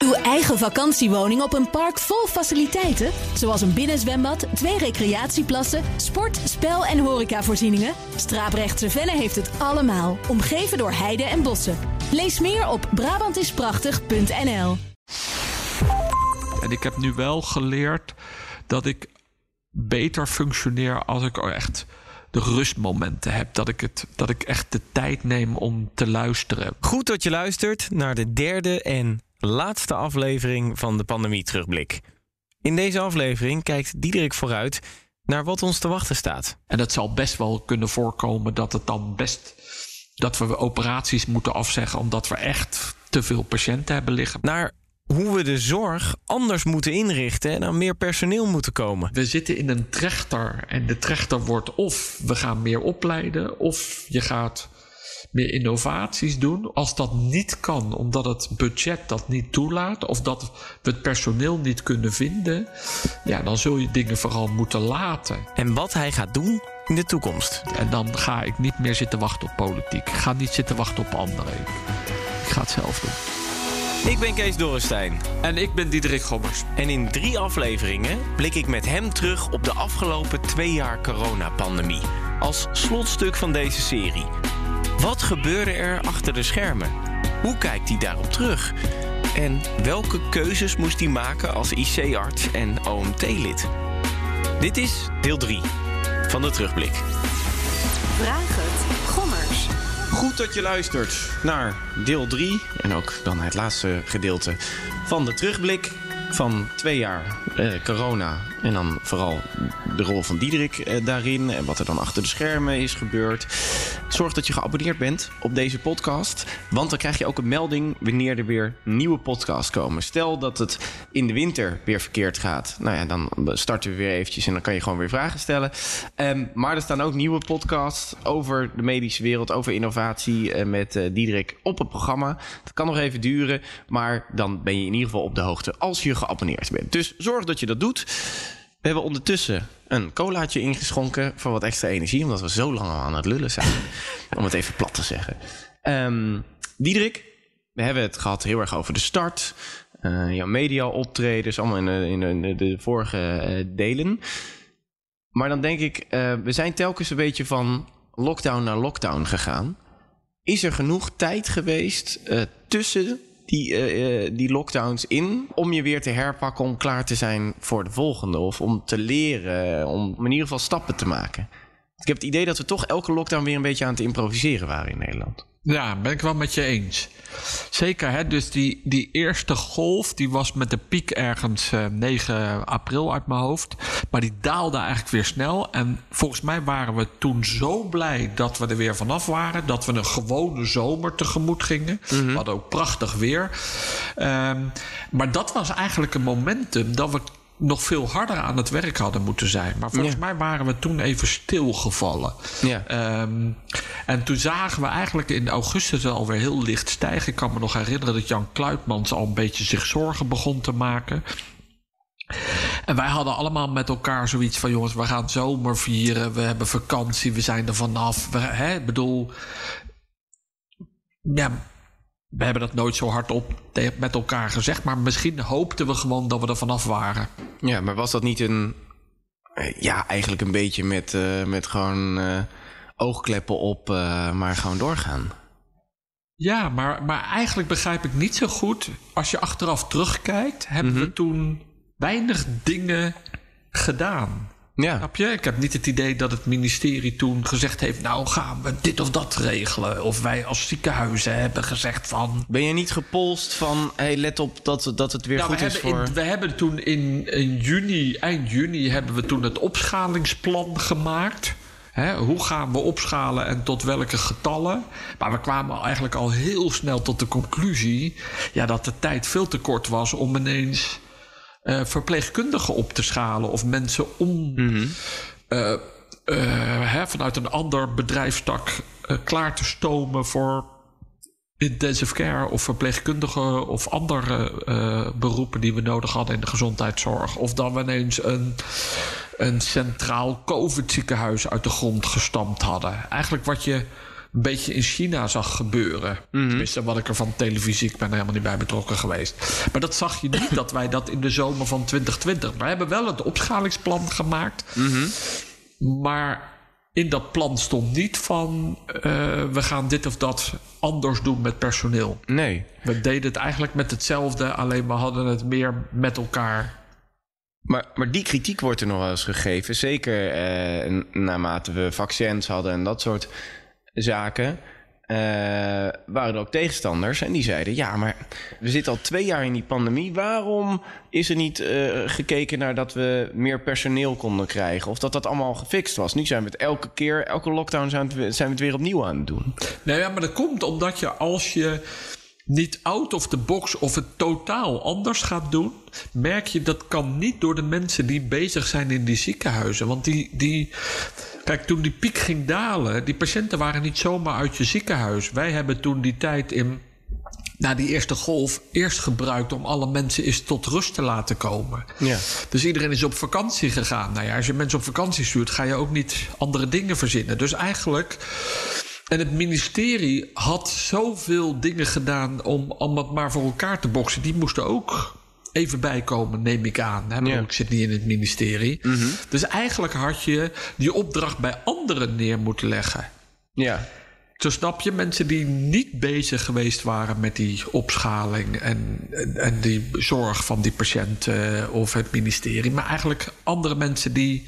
Uw eigen vakantiewoning op een park vol faciliteiten? Zoals een binnenzwembad, 2 recreatieplassen, sport, spel- en horecavoorzieningen? Straaprechtse Venne heeft het allemaal, omgeven door heide en bossen. Lees meer op Brabantisprachtig.nl. En ik heb nu wel geleerd dat ik beter functioneer als ik echt de rustmomenten heb. Dat ik echt de tijd neem om te luisteren. Goed dat je luistert naar de derde en laatste aflevering van de Pandemie Terugblik. In deze aflevering kijkt Diederik vooruit naar wat ons te wachten staat. En het zal best wel kunnen voorkomen dat we operaties moeten afzeggen omdat we echt te veel patiënten hebben liggen. Naar hoe we de zorg anders moeten inrichten en aan meer personeel moeten komen. We zitten in een trechter en de trechter wordt of we gaan meer opleiden of je gaat meer innovaties doen. Als dat niet kan, omdat het budget dat niet toelaat of dat we het personeel niet kunnen vinden, ja, dan zul je dingen vooral moeten laten. En wat hij gaat doen in de toekomst. En dan ga ik niet meer zitten wachten op politiek. Ik ga niet zitten wachten op anderen. Ik ga het zelf doen. Ik ben Kees Dorrestein. En ik ben Diederik Gommers. En in 3 afleveringen blik ik met hem terug op de afgelopen 2 jaar coronapandemie. Als slotstuk van deze serie. Wat gebeurde er achter de schermen? Hoe kijkt hij daarop terug? En welke keuzes moest hij maken als IC-arts en OMT-lid? Dit is deel 3 van de Terugblik. Vraag het, Gommers. Goed dat je luistert naar deel 3 en ook dan het laatste gedeelte van de Terugblik van 2 jaar corona. En dan vooral de rol van Diederik daarin en wat er dan achter de schermen is gebeurd. Zorg dat je geabonneerd bent op deze podcast, want dan krijg je ook een melding wanneer er weer nieuwe podcasts komen. Stel dat het in de winter weer verkeerd gaat. Nou ja, dan starten we weer eventjes en dan kan je gewoon weer vragen stellen. Maar er staan ook nieuwe podcasts over de medische wereld, over innovatie met Diederik op het programma. Dat kan nog even duren, maar dan ben je in ieder geval op de hoogte als je geabonneerd bent. Dus zorg dat je dat doet. We hebben ondertussen een colaatje ingeschonken voor wat extra energie, omdat we zo lang al aan het lullen zijn. Om het even plat te zeggen. Diederik, we hebben het gehad heel erg over de start. Jouw media optredens, allemaal in de vorige delen. Maar dan denk ik, we zijn telkens een beetje van lockdown naar lockdown gegaan. Is er genoeg tijd geweest tussen die lockdowns in om je weer te herpakken, om klaar te zijn voor de volgende of om te leren, om in ieder geval stappen te maken? Ik heb het idee dat we toch elke lockdown weer een beetje aan het improviseren waren in Nederland. Ja, ben ik wel met je eens. Zeker, hè? Dus die eerste golf, die was met de piek ergens 9 april uit mijn hoofd. Maar die daalde eigenlijk weer snel. En volgens mij waren we toen zo blij dat we er weer vanaf waren. Dat we een gewone zomer tegemoet gingen. Mm-hmm. We hadden ook prachtig weer. Maar dat was eigenlijk een momentum dat we nog veel harder aan het werk hadden moeten zijn. Maar volgens mij waren we toen even stilgevallen. Ja. En toen zagen we eigenlijk in augustus alweer heel licht stijgen. Ik kan me nog herinneren dat Jan Kluitmans al een beetje zich zorgen begon te maken. En wij hadden allemaal met elkaar zoiets van, jongens, we gaan zomer vieren. We hebben vakantie, we zijn er vanaf. We hebben dat nooit zo hardop met elkaar gezegd. Maar misschien hoopten we gewoon dat we er vanaf waren. Ja, maar was dat niet eigenlijk een beetje met gewoon oogkleppen op, maar gewoon doorgaan? Ja, maar eigenlijk begrijp ik niet zo goed. Als je achteraf terugkijkt, hebben we toen weinig dingen gedaan. Ja. Snap je? Ik heb niet het idee dat het ministerie toen gezegd heeft, nou gaan we dit of dat regelen. Of wij als ziekenhuizen hebben gezegd van, ben je niet gepolst van, hey, let op dat het weer goed is voor... We hebben toen eind juni hebben we toen het opschalingsplan gemaakt. Hoe gaan we opschalen en tot welke getallen? Maar we kwamen eigenlijk al heel snel tot de conclusie, dat de tijd veel te kort was om ineens verpleegkundigen op te schalen of mensen vanuit een ander bedrijfstak klaar te stomen voor intensive care of verpleegkundigen of andere beroepen die we nodig hadden in de gezondheidszorg. Of dan we ineens een centraal COVID-ziekenhuis uit de grond gestampt hadden. Eigenlijk wat je een beetje in China zag gebeuren. Tenminste, wat ik er van televisie... ik ben er helemaal niet bij betrokken geweest. Maar dat zag je niet dat wij dat in de zomer van 2020... Wij hebben wel het opschalingsplan gemaakt. Maar in dat plan stond niet van... we gaan dit of dat anders doen met personeel. Nee. We deden het eigenlijk met hetzelfde... alleen we hadden het meer met elkaar... Maar die kritiek wordt er nog wel eens gegeven. Zeker naarmate we vaccins hadden en dat soort zaken... waren er ook tegenstanders. En die zeiden, ja, maar we zitten al 2 jaar in die pandemie. Waarom is er niet gekeken naar dat we meer personeel konden krijgen? Of dat allemaal gefixt was? Nu zijn we het elke lockdown zijn we het weer opnieuw aan het doen. Nou ja, maar dat komt omdat je als je... niet out of the box of het totaal anders gaat doen... merk je dat kan niet door de mensen die bezig zijn in die ziekenhuizen. Want kijk, toen die piek ging dalen... die patiënten waren niet zomaar uit je ziekenhuis. Wij hebben toen die tijd na die eerste golf... eerst gebruikt om alle mensen eens tot rust te laten komen. Ja. Dus iedereen is op vakantie gegaan. Nou ja, als je mensen op vakantie stuurt... ga je ook niet andere dingen verzinnen. Dus eigenlijk... En het ministerie had zoveel dingen gedaan om het maar voor elkaar te boksen. Die moesten ook even bijkomen, neem ik aan. Ja. Ik zit niet in het ministerie. Dus eigenlijk had je die opdracht bij anderen neer moeten leggen. Ja. Zo snap je, mensen die niet bezig geweest waren met die opschaling... en die zorg van die patiënten of het ministerie... maar eigenlijk andere mensen die...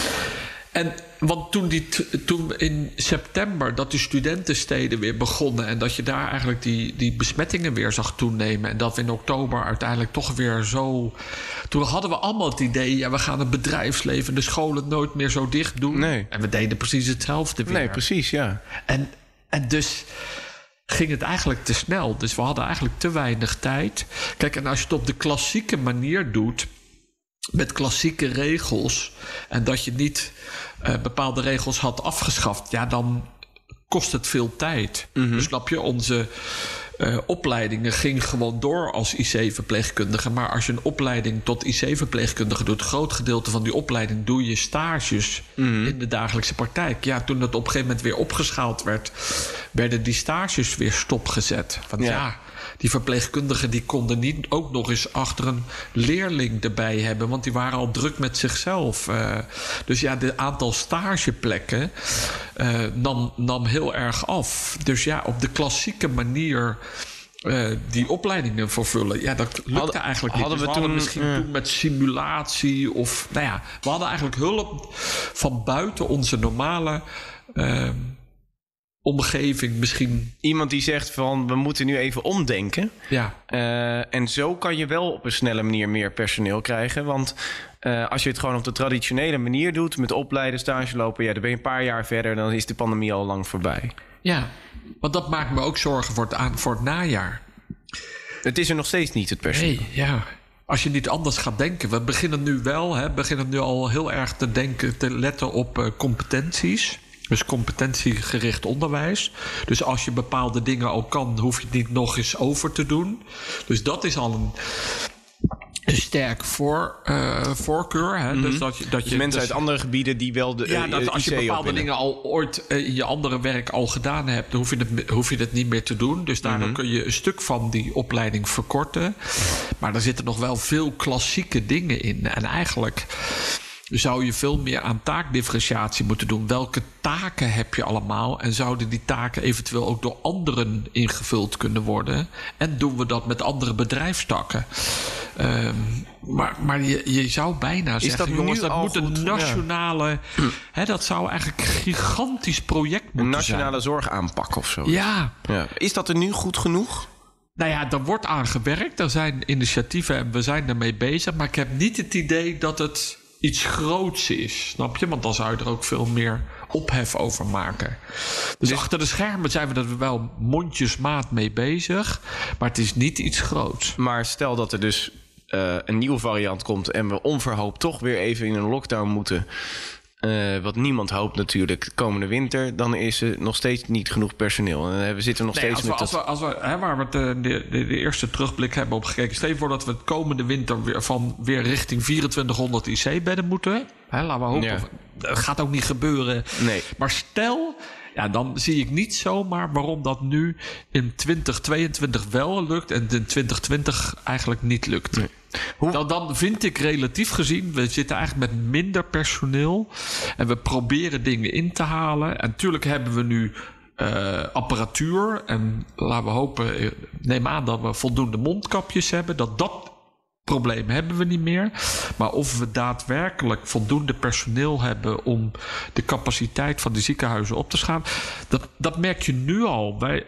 Want toen in september dat die studentensteden weer begonnen... en dat je daar eigenlijk die besmettingen weer zag toenemen... en dat we in oktober uiteindelijk toch weer zo... Toen hadden we allemaal het idee... ja, we gaan het bedrijfsleven, de scholen nooit meer zo dicht doen. Nee. En we deden precies hetzelfde weer. Nee, precies, ja. En dus ging het eigenlijk te snel. Dus we hadden eigenlijk te weinig tijd. Kijk, en als je het op de klassieke manier doet... met klassieke regels... en dat je niet bepaalde regels had afgeschaft... ja, dan kost het veel tijd. Dus snap je, onze opleidingen gingen gewoon door als IC-verpleegkundige. Maar als je een opleiding tot IC-verpleegkundige doet... een groot gedeelte van die opleiding doe je stages in de dagelijkse praktijk. Ja, toen dat op een gegeven moment weer opgeschaald werd... werden die stages weer stopgezet. Want die verpleegkundigen die konden niet ook nog eens achter een leerling erbij hebben... want die waren al druk met zichzelf. Dus ja, het aantal stageplekken nam heel erg af. Dus ja, op de klassieke manier... die opleidingen vervullen. Ja, dat lukte eigenlijk niet. Hadden dus we hadden misschien toen met simulatie of... Nou ja, we hadden eigenlijk hulp van buiten onze normale... omgeving misschien. Iemand die zegt van, we moeten nu even omdenken. Ja. En zo kan je wel op een snelle manier meer personeel krijgen. Want als je het gewoon op de traditionele manier doet... met opleiden, stage lopen... ja, dan ben je een paar jaar verder... dan is de pandemie al lang voorbij. Ja, want dat maakt me ook zorgen voor het najaar. Het is er nog steeds niet, het personeel. Nee, ja. Als je niet anders gaat denken. We beginnen nu wel, beginnen nu al heel erg te letten op competenties... Dus competentiegericht onderwijs. Dus als je bepaalde dingen al kan... hoef je het niet nog eens over te doen. Dus dat is al een sterk voorkeur. Hè? Dus dat je mensen uit andere gebieden die wel de dat als je bepaalde dingen al ooit in je andere werk al gedaan hebt... dan hoef je dat niet meer te doen. Dus daardoor kun je een stuk van die opleiding verkorten. Maar er zitten nog wel veel klassieke dingen in. En eigenlijk... zou je veel meer aan taakdifferentiatie moeten doen. Welke taken heb je allemaal? En zouden die taken eventueel ook door anderen ingevuld kunnen worden? En doen we dat met andere bedrijfstakken? Maar je zou bijna zeggen... jongens, dat moet een nationale... dat zou eigenlijk een gigantisch project moeten zijn. Een nationale zorgaanpak of zo. Ja. Is dat er nu goed genoeg? Nou ja, er wordt aan gewerkt. Er zijn initiatieven en we zijn ermee bezig. Maar ik heb niet het idee dat het... iets groots is, snap je? Want dan zou je er ook veel meer ophef over maken. Dus achter de schermen zijn we er wel mondjesmaat mee bezig. Maar het is niet iets groots. Maar stel dat er dus een nieuwe variant komt... en we onverhoopt toch weer even in een lockdown moeten... wat niemand hoopt natuurlijk, de komende winter... dan is er nog steeds niet genoeg personeel. En we zitten nog steeds met... Waar we de eerste terugblik hebben op gekeken... stel je voor dat we het komende winter weer richting 2400 IC-bedden moeten. Laten we hopen. Dat gaat ook niet gebeuren. Nee. Maar stel... Ja, dan zie ik niet zomaar waarom dat nu in 2022 wel lukt en in 2020 eigenlijk niet lukt. Nee. Dan vind ik relatief gezien, we zitten eigenlijk met minder personeel en we proberen dingen in te halen. En natuurlijk hebben we nu apparatuur en laten we hopen, neem aan dat we voldoende mondkapjes hebben, dat probleem hebben we niet meer. Maar of we daadwerkelijk voldoende personeel hebben om de capaciteit van de ziekenhuizen op te schalen, dat merk je nu al. Wij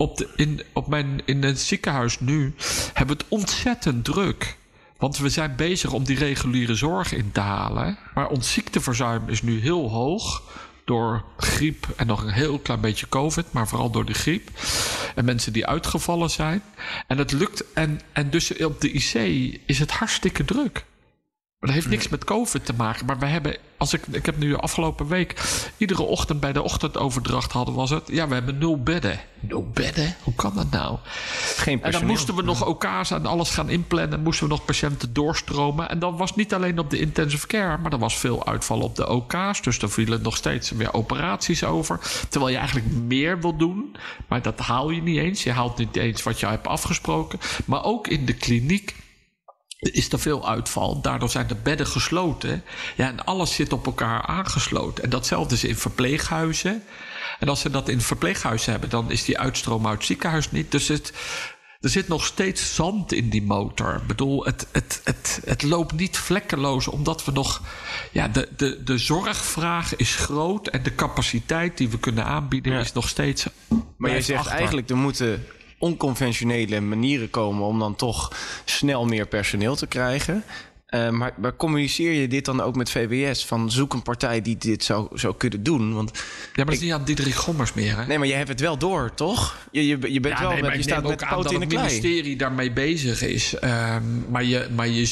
in het ziekenhuis nu hebben we het ontzettend druk. Want we zijn bezig om die reguliere zorg in te halen. Maar ons ziekteverzuim is nu heel hoog. Door griep en nog een heel klein beetje COVID, maar vooral door de griep. En mensen die uitgevallen zijn. En het lukt. En dus op de IC is het hartstikke druk. Maar dat heeft niks met COVID te maken. Maar we hebben, ik heb nu afgelopen week iedere ochtend bij de ochtendoverdracht was het. Ja, we hebben 0 bedden. 0 bedden? Hoe kan dat nou? Geen personeel. En dan moesten we nog OK's en alles gaan inplannen. Moesten we nog patiënten doorstromen. En dat was niet alleen op de intensive care, maar er was veel uitval op de OK's. Dus er vielen nog steeds weer operaties over. Terwijl je eigenlijk meer wil doen. Maar dat haal je niet eens. Je haalt niet eens wat je hebt afgesproken. Maar ook in de kliniek is er veel uitval. Daardoor zijn de bedden gesloten. Ja, en alles zit op elkaar aangesloten. En datzelfde is in verpleeghuizen. En als ze dat in verpleeghuizen hebben, dan is die uitstroom uit het ziekenhuis niet. Dus er zit nog steeds zand in die motor. Ik bedoel, het loopt niet vlekkeloos, omdat we nog. Ja, de zorgvraag is groot en de capaciteit die we kunnen aanbieden is nog steeds. Maar jij zegt eigenlijk, er moeten onconventionele manieren komen om dan toch snel meer personeel te krijgen. Maar communiceer je dit dan ook met VWS? Van zoek een partij die dit zou kunnen doen? Want maar dat is niet aan Diederik Gommers meer, hè? Nee, maar je hebt het wel door, toch? Je bent wel met, je staat met de poot in de klei. Het ministerie daarmee bezig is. Maar je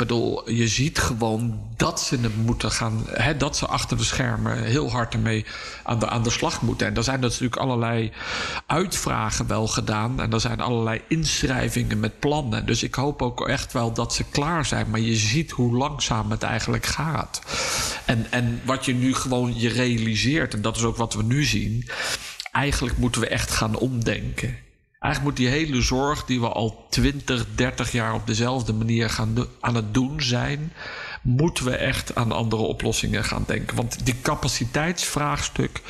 ziet gewoon dat ze het moeten gaan. Dat ze achter de schermen heel hard ermee aan de slag moeten. En er zijn natuurlijk allerlei uitvragen wel gedaan. En er zijn allerlei inschrijvingen met plannen. Dus ik hoop ook echt wel dat ze klaar zijn. Maar je ziet hoe langzaam het eigenlijk gaat. En wat je nu gewoon je realiseert, en dat is ook wat we nu zien, eigenlijk moeten we echt gaan omdenken. Eigenlijk moet die hele zorg die we al 20, 30 jaar op dezelfde manier aan het doen zijn, moeten we echt aan andere oplossingen gaan denken. Want die capaciteit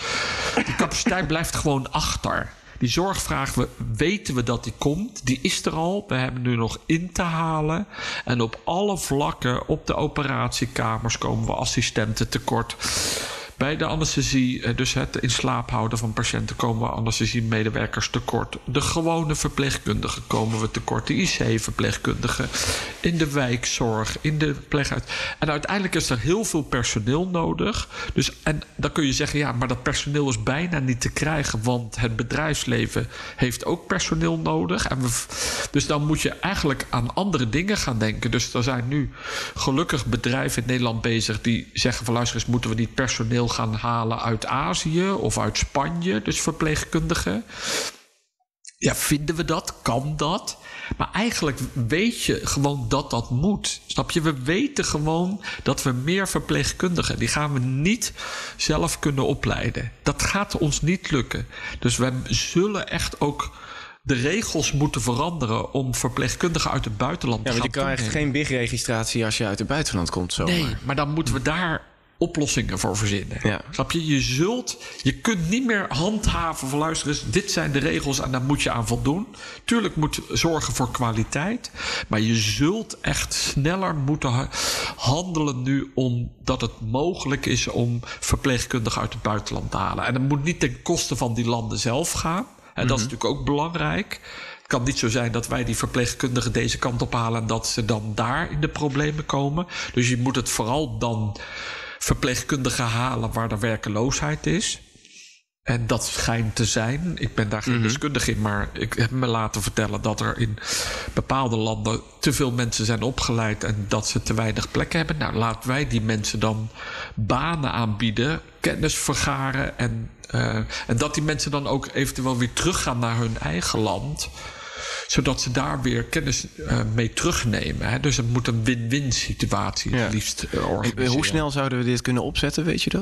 blijft gewoon achter. Die zorgvraag, weten we dat die komt. Die is er al. We hebben nu nog in te halen. En op alle vlakken, op de operatiekamers, komen we assistenten tekort. Bij de anesthesie, dus het in slaap houden van patiënten, komen we anesthesiemedewerkers tekort. De gewone verpleegkundigen komen we tekort. De IC-verpleegkundigen. In de wijkzorg, in de verpleeghuis. En uiteindelijk is er heel veel personeel nodig. En dan kun je zeggen, ja, maar dat personeel is bijna niet te krijgen, want het bedrijfsleven heeft ook personeel nodig. Dus dan moet je eigenlijk aan andere dingen gaan denken. Dus er zijn nu gelukkig bedrijven in Nederland bezig die zeggen van luister eens, moeten we niet personeel gaan halen uit Azië of uit Spanje, dus verpleegkundigen. Ja, vinden we dat? Kan dat? Maar eigenlijk weet je gewoon dat dat moet. Snap je? We weten gewoon dat we meer verpleegkundigen, die gaan we niet zelf kunnen opleiden. Dat gaat ons niet lukken. Dus we zullen echt ook de regels moeten veranderen om verpleegkundigen uit het buitenland te gaan toenemen. Ja, want je krijgt geen BIG-registratie als je uit het buitenland komt zomaar. Nee, maar dan moeten we daar oplossingen voor verzinnen. Ja. Snap je? Je kunt niet meer handhaven van luister eens, dit zijn de regels en daar moet je aan voldoen. Tuurlijk moet zorgen voor kwaliteit, maar je zult echt sneller moeten handelen nu omdat het mogelijk is om verpleegkundigen uit het buitenland te halen. En dat moet niet ten koste van die landen zelf gaan. En dat is natuurlijk ook belangrijk. Het kan niet zo zijn dat wij die verpleegkundigen deze kant op halen en dat ze dan daar in de problemen komen. Dus je moet het vooral dan verpleegkundigen halen waar er werkeloosheid is. En dat schijnt te zijn. Ik ben daar geen deskundige in, maar ik heb me laten vertellen dat er in bepaalde landen te veel mensen zijn opgeleid en dat ze te weinig plekken hebben. Nou, laten wij die mensen dan banen aanbieden, kennis vergaren en dat die mensen dan ook eventueel weer teruggaan naar hun eigen land, zodat ze daar weer kennis mee terugnemen. Hè? Dus het moet een win-win situatie het liefst organiseren. Hoe snel zouden we dit kunnen opzetten, weet je dat?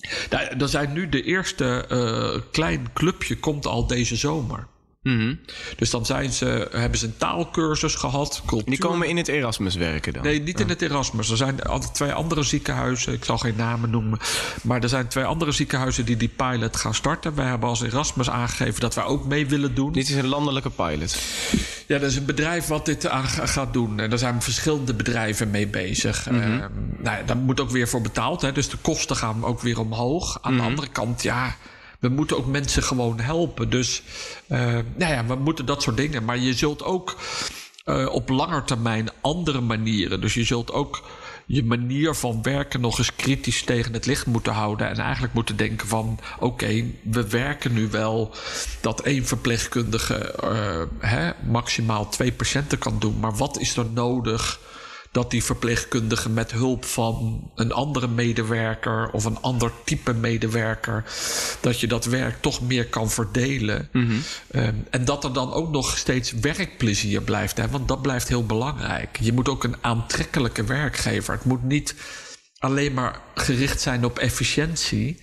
Nou, er zijn nu de eerste klein clubje komt al deze zomer. Mm-hmm. Dus dan hebben ze een taalkursus gehad. Cultuur. Die komen in het Erasmus werken dan? Nee, niet in het Erasmus. Er zijn 2 andere ziekenhuizen. Ik zal geen namen noemen. Maar er zijn 2 andere ziekenhuizen die pilot gaan starten. Wij hebben als Erasmus aangegeven dat wij ook mee willen doen. Dit is een landelijke pilot? Ja, dat is een bedrijf wat dit gaat doen. En daar zijn verschillende bedrijven mee bezig. Mm-hmm. Daar moet ook weer voor betaald. Hè? Dus de kosten gaan ook weer omhoog. Aan de andere kant, we moeten ook mensen gewoon helpen. Dus we moeten dat soort dingen. Maar je zult ook op langer termijn andere manieren. Dus je zult ook je manier van werken nog eens kritisch tegen het licht moeten houden. En eigenlijk moeten denken van oké, we werken nu wel dat 1 verpleegkundige maximaal 2 patiënten kan doen. Maar wat is er nodig dat die verpleegkundige met hulp van een andere medewerker of een ander type medewerker, dat je dat werk toch meer kan verdelen. Mm-hmm. En dat er dan ook nog steeds werkplezier blijft. Hè? Want dat blijft heel belangrijk. Je moet ook een aantrekkelijke werkgever. Het moet niet alleen maar gericht zijn op efficiëntie.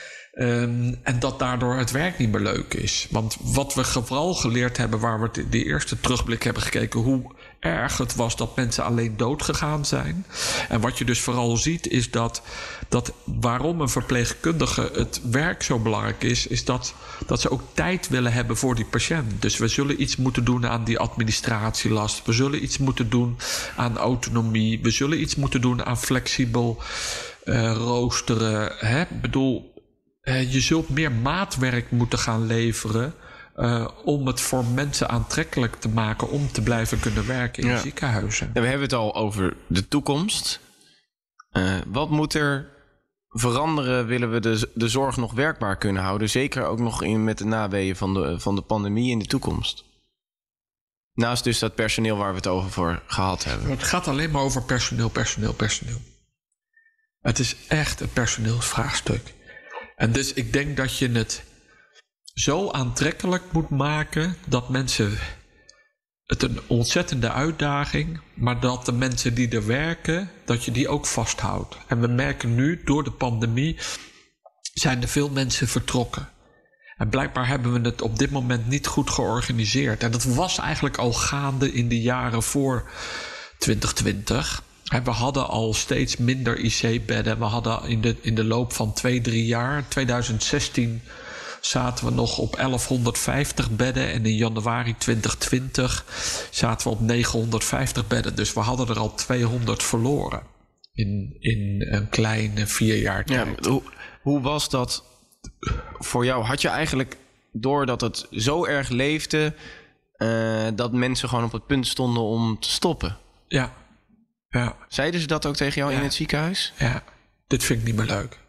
En dat daardoor het werk niet meer leuk is. Want wat we vooral geleerd hebben, waar we die eerste terugblik hebben gekeken, hoe erg het was dat mensen alleen dood gegaan zijn. En wat je dus vooral ziet is dat waarom een verpleegkundige het werk zo belangrijk is dat ze ook tijd willen hebben voor die patiënt. Dus we zullen iets moeten doen aan die administratielast. We zullen iets moeten doen aan autonomie. We zullen iets moeten doen aan flexibel roosteren. Je zult meer maatwerk moeten gaan leveren om het voor mensen aantrekkelijk te maken om te blijven kunnen werken in ziekenhuizen. Ja, we hebben het al over de toekomst. Wat moet er veranderen? Willen we de zorg nog werkbaar kunnen houden? Zeker ook nog met de naweeën van de pandemie in de toekomst. Naast dus dat personeel waar we het over voor gehad hebben. Het gaat alleen maar over personeel. Het is echt een personeelsvraagstuk. En dus ik denk dat je het zo aantrekkelijk moet maken dat mensen het een ontzettende uitdaging, maar dat de mensen die er werken, dat je die ook vasthoudt. En we merken nu, door de pandemie, zijn er veel mensen vertrokken. En blijkbaar hebben we het op dit moment niet goed georganiseerd. En dat was eigenlijk al gaande in de jaren voor 2020. En we hadden al steeds minder IC-bedden. We hadden in de loop van 2-3 jaar, 2016... zaten we nog op 1150 bedden. En in januari 2020 zaten we op 950 bedden. Dus we hadden er al 200 verloren. In een kleine 4 jaar tijd. Ja, hoe was dat voor jou? Had je eigenlijk, doordat het zo erg leefde, dat mensen gewoon op het punt stonden om te stoppen? Ja. Zeiden ze dat ook tegen jou in het ziekenhuis? Ja, dit vind ik niet meer leuk.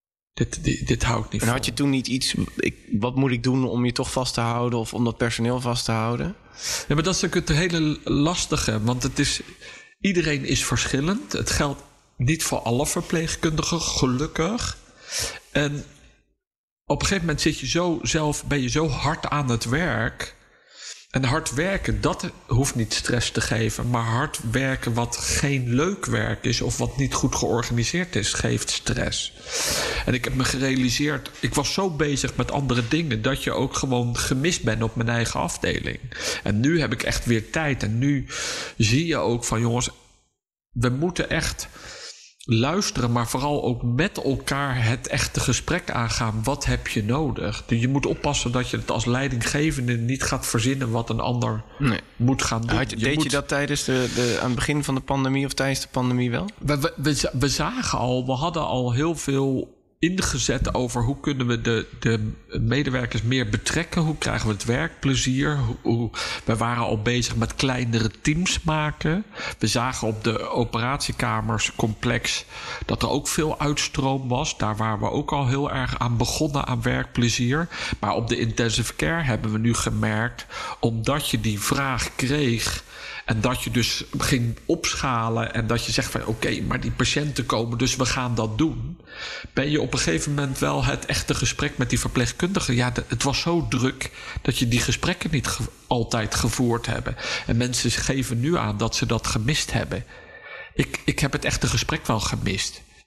Dit hou ik niet van. En had je toen niet iets, wat moet ik doen om je toch vast te houden of om dat personeel vast te houden? Ja, maar dat is ook het hele lastige. Want iedereen is verschillend. Het geldt niet voor alle verpleegkundigen, gelukkig. En op een gegeven moment ben je zo hard aan het werk. En hard werken, dat hoeft niet stress te geven. Maar hard werken wat geen leuk werk is of wat niet goed georganiseerd is, geeft stress. En ik heb me gerealiseerd, ik was zo bezig met andere dingen dat je ook gewoon gemist bent op mijn eigen afdeling. En nu heb ik echt weer tijd. En nu zie je ook van jongens, we moeten echt luisteren, maar vooral ook met elkaar het echte gesprek aangaan. Wat heb je nodig? Dus je moet oppassen dat je het als leidinggevende niet gaat verzinnen wat een ander moet gaan doen. Deed je dat tijdens aan het begin van de pandemie of tijdens de pandemie wel? We zagen we hadden al heel veel ingezet over hoe kunnen we de medewerkers meer betrekken. Hoe krijgen we het werkplezier? We waren al bezig met kleinere teams maken. We zagen op de operatiekamerscomplex dat er ook veel uitstroom was. Daar waren we ook al heel erg aan begonnen aan werkplezier. Maar op de intensive care hebben we nu gemerkt, omdat je die vraag kreeg en dat je dus ging opschalen en dat je zegt van oké, maar die patiënten komen, dus we gaan dat doen. Ben je op een gegeven moment wel het echte gesprek met die verpleegkundigen. Ja, het was zo druk dat je die gesprekken niet altijd gevoerd hebben. En mensen geven nu aan dat ze dat gemist hebben. Ik heb het echte gesprek wel gemist.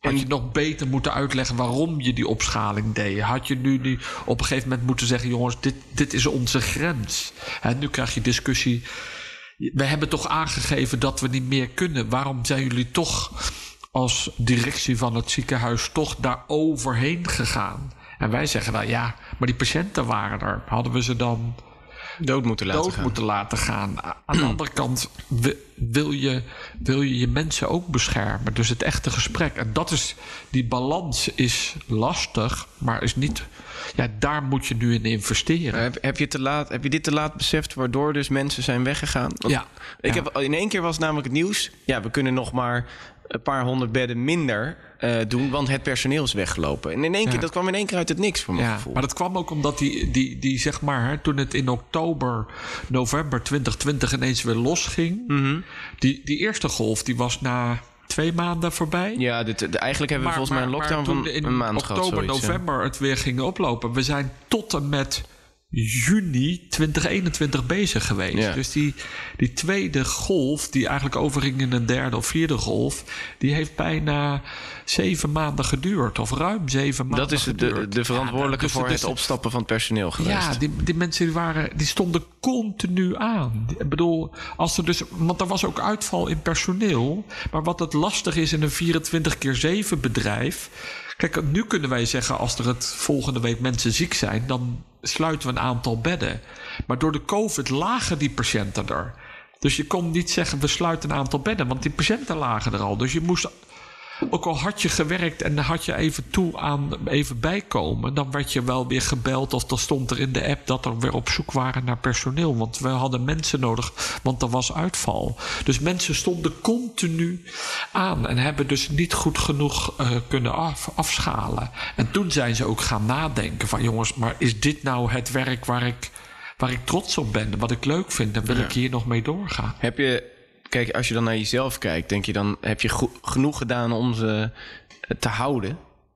Had je nog beter moeten uitleggen waarom je die opschaling deed? Had je nu op een gegeven moment moeten zeggen... jongens, dit is onze grens. Nu krijg je discussie. We hebben toch aangegeven dat we niet meer kunnen. Waarom zijn jullie toch als directie van het ziekenhuis... toch daar overheen gegaan? En wij zeggen dan, ja, maar die patiënten waren er. Hadden we ze dan... dood moeten laten gaan. Aan de andere kant wil je mensen ook beschermen. Dus het echte gesprek. En die balans is lastig, maar is niet... Ja, daar moet je nu in investeren. Heb je dit te laat beseft, waardoor dus mensen zijn weggegaan? Want in één keer was namelijk het nieuws... ja, we kunnen nog maar een paar 100 bedden minder doen... want het personeel is weggelopen. En in één keer, dat kwam in één keer uit het niks voor mijn gevoel. Maar dat kwam ook omdat die zeg maar... toen het in november 2020 ineens weer losging... Mm-hmm. Die eerste golf, die was na 2 maanden voorbij. Ja, eigenlijk hebben we volgens mij een lockdown van een maand gehad. In oktober, november het weer ging oplopen. We zijn tot en met juni 2021 bezig geweest. Ja. Dus die tweede golf, die eigenlijk overging in een derde of vierde golf... die heeft bijna 7 maanden geduurd. Of ruim 7 maanden geduurd. Dat is de verantwoordelijke voor het opstappen van het personeel geweest. Ja, die mensen die stonden continu aan. Ik bedoel, want er was ook uitval in personeel. Maar wat het lastig is in een 24/7 bedrijf... Kijk, nu kunnen wij zeggen, als er het volgende week mensen ziek zijn... dan sluiten we een aantal bedden. Maar door de COVID lagen die patiënten er. Dus je kon niet zeggen, we sluiten een aantal bedden... want die patiënten lagen er al. Dus je moest, ook al had je gewerkt en had je even toe aan even bijkomen... dan werd je wel weer gebeld of dan stond er in de app... dat er weer op zoek waren naar personeel. Want we hadden mensen nodig, want er was uitval. Dus mensen stonden continu aan... en hebben dus niet goed genoeg kunnen afschalen. En toen zijn ze ook gaan nadenken van... jongens, maar is dit nou het werk waar ik trots op ben... wat ik leuk vind en wil ik hier nog mee doorgaan? Kijk, als je dan naar jezelf kijkt, denk je dan... heb je genoeg gedaan om ze te houden?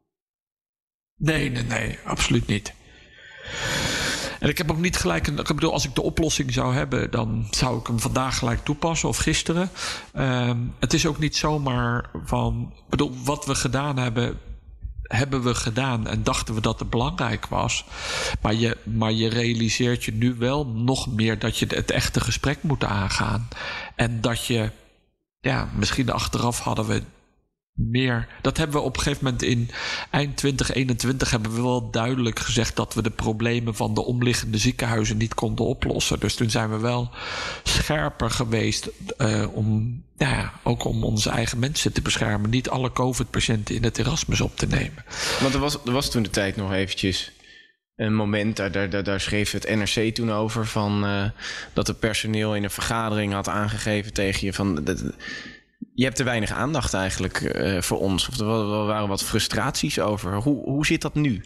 Nee, absoluut niet. En ik heb ook niet gelijk... Ik bedoel, als ik de oplossing zou hebben... dan zou ik hem vandaag gelijk toepassen of gisteren. Het is ook niet zomaar van... Ik bedoel, wat we gedaan hebben we gedaan en dachten we dat het belangrijk was. Maar je realiseert je nu wel nog meer dat je het echte gesprek moet aangaan. En dat je, misschien achteraf hadden we meer... Dat hebben we op een gegeven moment in eind 2021... hebben we wel duidelijk gezegd dat we de problemen van de omliggende ziekenhuizen niet konden oplossen. Dus toen zijn we wel scherper geweest ook om onze eigen mensen te beschermen. Niet alle COVID-patiënten in het Erasmus op te nemen. Want er was toen de tijd nog eventjes een moment, daar schreef het NRC toen over... van dat het personeel in een vergadering had aangegeven tegen je... van je hebt te weinig aandacht eigenlijk voor ons. Of er waren wat frustraties over. Hoe zit dat nu?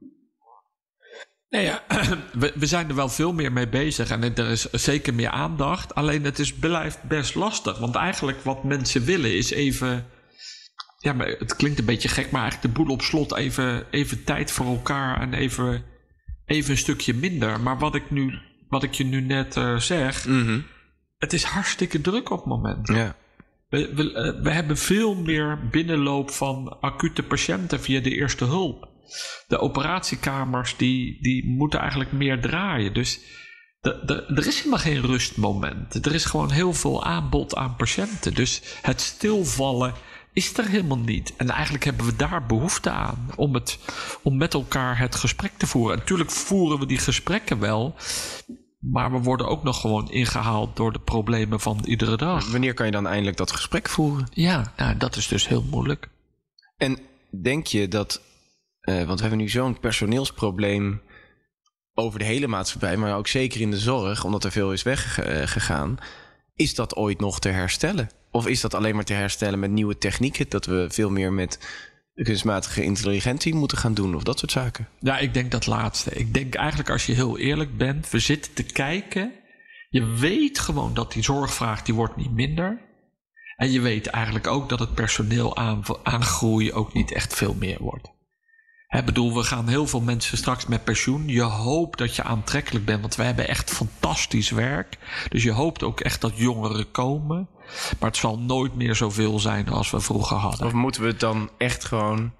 Nee, we zijn er wel veel meer mee bezig en er is zeker meer aandacht. Alleen blijft best lastig. Want eigenlijk wat mensen willen is even... Ja, maar het klinkt een beetje gek, maar eigenlijk de boel op slot. Even tijd voor elkaar en even een stukje minder. Maar wat ik je nu net zeg... Mm-hmm. Het is hartstikke druk op het moment. Ja. We hebben veel meer binnenloop van acute patiënten via de eerste hulp. De operatiekamers die moeten eigenlijk meer draaien. Dus er is helemaal geen rustmoment. Er is gewoon heel veel aanbod aan patiënten. Dus het stilvallen is er helemaal niet. En eigenlijk hebben we daar behoefte aan om met elkaar het gesprek te voeren. En natuurlijk voeren we die gesprekken wel... Maar we worden ook nog gewoon ingehaald door de problemen van iedere dag. Wanneer kan je dan eindelijk dat gesprek voeren? Ja, dat is dus heel moeilijk. En denk je dat... want we hebben nu zo'n personeelsprobleem over de hele maatschappij... maar ook zeker in de zorg, omdat er veel is weggegaan... Is dat ooit nog te herstellen? Of is dat alleen maar te herstellen met nieuwe technieken? Dat we veel meer met kunstmatige intelligentie moeten gaan doen of dat soort zaken? Ja, ik denk dat laatste. Ik denk eigenlijk als je heel eerlijk bent, we zitten te kijken. Je weet gewoon dat die zorgvraag die wordt niet minder. En je weet eigenlijk ook dat het personeel aangroei ook niet echt veel meer wordt. We gaan heel veel mensen straks met pensioen. Je hoopt dat je aantrekkelijk bent, want wij hebben echt fantastisch werk. Dus je hoopt ook echt dat jongeren komen. Maar het zal nooit meer zoveel zijn als we vroeger hadden. Of moeten we het dan echt gewoon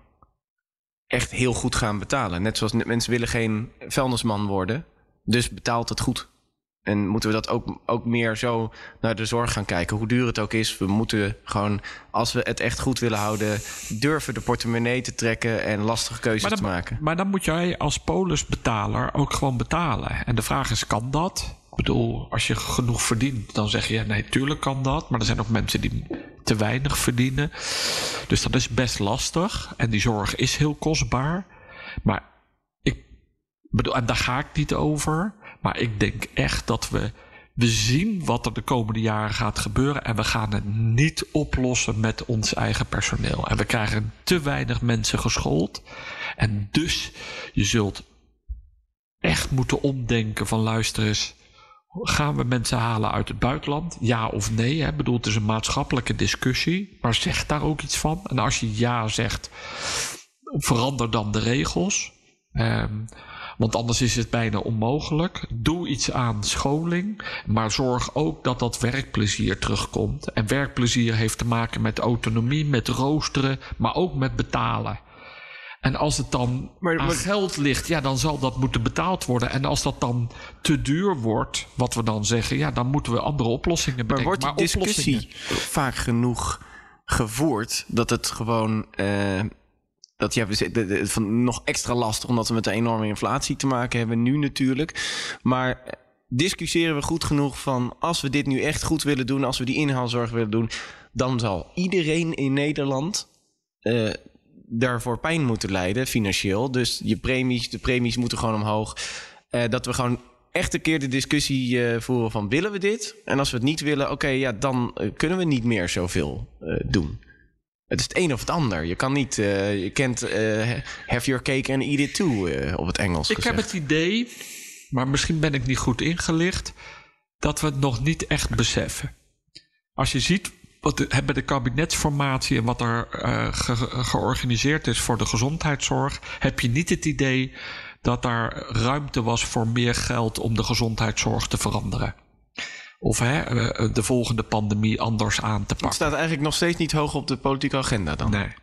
echt heel goed gaan betalen? Net zoals mensen willen geen vuilnisman worden, dus betaalt het goed. En moeten we dat ook meer zo naar de zorg gaan kijken, hoe duur het ook is. We moeten gewoon, als we het echt goed willen houden, durven de portemonnee te trekken en lastige keuzes te maken. Maar dan moet jij als polisbetaler ook gewoon betalen. En de vraag is, kan dat? Ik bedoel, als je genoeg verdient, dan zeg je, nee, tuurlijk kan dat. Maar er zijn ook mensen die te weinig verdienen. Dus dat is best lastig. En die zorg is heel kostbaar. Maar ik bedoel, en daar ga ik niet over. Maar ik denk echt dat we zien wat er de komende jaren gaat gebeuren. En we gaan het niet oplossen met ons eigen personeel. En we krijgen te weinig mensen geschoold. En dus, je zult echt moeten omdenken van, luister eens, gaan we mensen halen uit het buitenland? Ja of nee? Ik bedoel, het is een maatschappelijke discussie. Maar zeg daar ook iets van. En als je ja zegt, verander dan de regels. Want anders is het bijna onmogelijk. Doe iets aan scholing. Maar zorg ook dat dat werkplezier terugkomt. En werkplezier heeft te maken met autonomie, met roosteren, maar ook met betalen. En als het dan aan geld ligt, ja, dan zal dat moeten betaald worden. En als dat dan te duur wordt, wat we dan zeggen, ja, dan moeten we andere oplossingen bedenken. Maar wordt die discussie vaak genoeg gevoerd dat het gewoon dat van nog extra lastig, omdat we met een enorme inflatie te maken hebben nu natuurlijk. Maar discussiëren we goed genoeg van, als we dit nu echt goed willen doen, als we die inhaalzorg willen doen, dan zal iedereen in Nederland daarvoor pijn moeten lijden, financieel. Dus de premies moeten gewoon omhoog. Dat we gewoon echt een keer de discussie voeren van, willen we dit? En als we het niet willen, oké, dan kunnen we niet meer zoveel doen. Het is het een of het ander. Je kan niet, je kent have your cake and eat it too, op het Engels gezegd. Ik heb het idee, maar misschien ben ik niet goed ingelicht, dat we het nog niet echt beseffen. Als je ziet wat bij de kabinetsformatie en wat er georganiseerd is voor de gezondheidszorg, heb je niet het idee dat daar ruimte was voor meer geld om de gezondheidszorg te veranderen. Of de volgende pandemie anders aan te pakken. Het staat eigenlijk nog steeds niet hoog op de politieke agenda dan? Nee.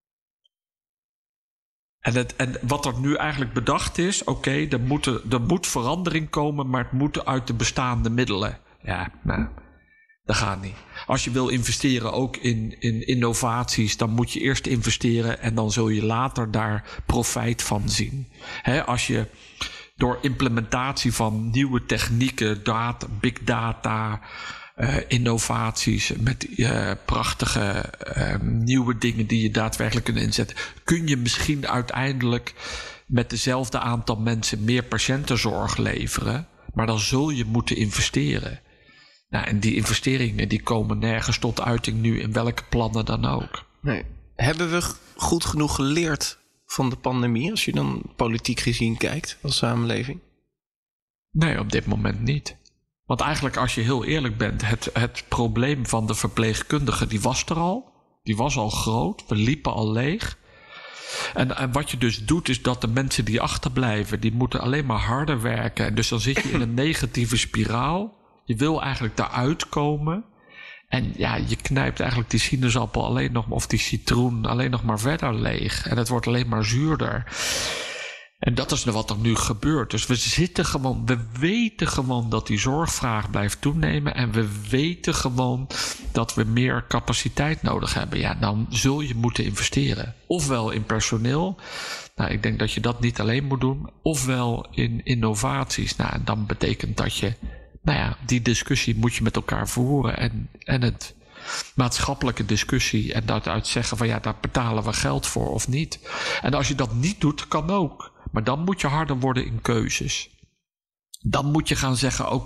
En wat er nu eigenlijk bedacht is, er moet verandering komen, maar het moet uit de bestaande middelen. Ja, nou, dat gaat niet. Als je wil investeren ook in innovaties, dan moet je eerst investeren en dan zul je later daar profijt van zien. Als je door implementatie van nieuwe technieken, big data, innovaties met prachtige nieuwe dingen die je daadwerkelijk kunt inzetten, kun je misschien uiteindelijk met dezelfde aantal mensen meer patiëntenzorg leveren. Maar dan zul je moeten investeren. Nou, en die investeringen die komen nergens tot uiting nu in welke plannen dan ook. Nee. Hebben we goed genoeg geleerd van de pandemie, als je dan politiek gezien kijkt als samenleving? Nee, op dit moment niet. Want eigenlijk, als je heel eerlijk bent, het probleem van de verpleegkundigen, die was er al. Die was al groot. We liepen al leeg. En wat je dus doet, is dat de mensen die achterblijven, die moeten alleen maar harder werken. En dus dan zit je in een negatieve spiraal. Je wil eigenlijk daaruit komen. En ja, je knijpt eigenlijk die sinaasappel alleen nog, of die citroen alleen nog maar verder leeg. En het wordt alleen maar zuurder. En dat is wat er nu gebeurt. Dus we weten gewoon dat die zorgvraag blijft toenemen. En we weten gewoon dat we meer capaciteit nodig hebben. Ja, dan zul je moeten investeren. Ofwel in personeel. Nou, ik denk dat je dat niet alleen moet doen. Ofwel in innovaties. Nou, en dan betekent dat je, die discussie moet je met elkaar voeren. En het maatschappelijke discussie. En daaruit zeggen van daar betalen we geld voor of niet. En als je dat niet doet, kan ook. Maar dan moet je harder worden in keuzes. Dan moet je gaan zeggen,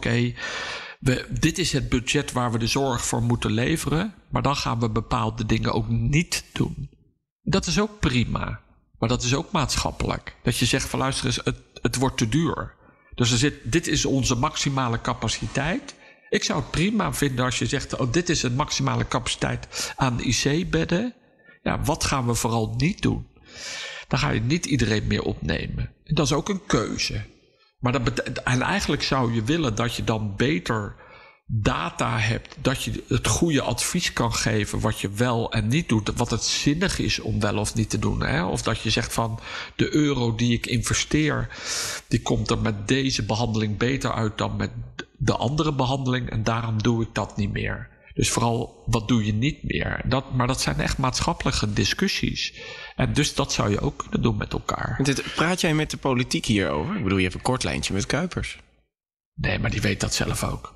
dit is het budget waar we de zorg voor moeten leveren. Maar dan gaan we bepaalde dingen ook niet doen. Dat is ook prima. Maar dat is ook maatschappelijk. Dat je zegt van luister eens, het wordt te duur. Dus dit is onze maximale capaciteit. Ik zou het prima vinden als je zegt, dit is de maximale capaciteit aan IC-bedden. Ja, wat gaan we vooral niet doen? dan ga je niet iedereen meer opnemen. En dat is ook een keuze. Maar en eigenlijk zou je willen dat je dan beter data hebt, dat je het goede advies kan geven wat je wel en niet doet, wat het zinnig is om wel of niet te doen. Hè? Of dat je zegt van de euro die ik investeer, die komt er met deze behandeling beter uit dan met de andere behandeling en daarom doe ik dat niet meer. Dus vooral, wat doe je niet meer? Maar dat zijn echt maatschappelijke discussies. En dus dat zou je ook kunnen doen met elkaar. Praat jij met de politiek hierover? Ik bedoel, je hebt een kort lijntje met Kuipers. Nee, maar die weet dat zelf ook.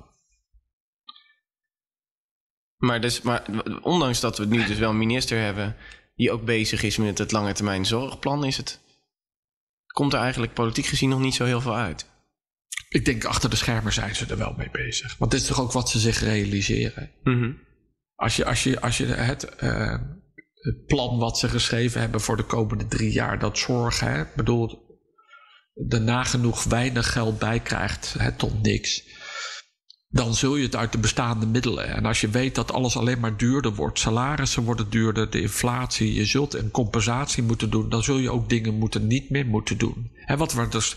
Maar ondanks dat we nu dus wel een minister hebben die ook bezig is met het langetermijn zorgplan, komt er eigenlijk politiek gezien nog niet zo heel veel uit. Ik denk achter de schermen zijn ze er wel mee bezig. Want dit is toch ook wat ze zich realiseren. Mm-hmm. Als je het plan wat ze geschreven hebben voor de komende 3 jaar, dat zorgen, ik bedoel, er nagenoeg weinig geld bij krijgt, tot niks, dan zul je het uit de bestaande middelen. En als je weet dat alles alleen maar duurder wordt, salarissen worden duurder, de inflatie, je zult een compensatie moeten doen, dan zul je ook dingen niet meer moeten doen. En wat we dus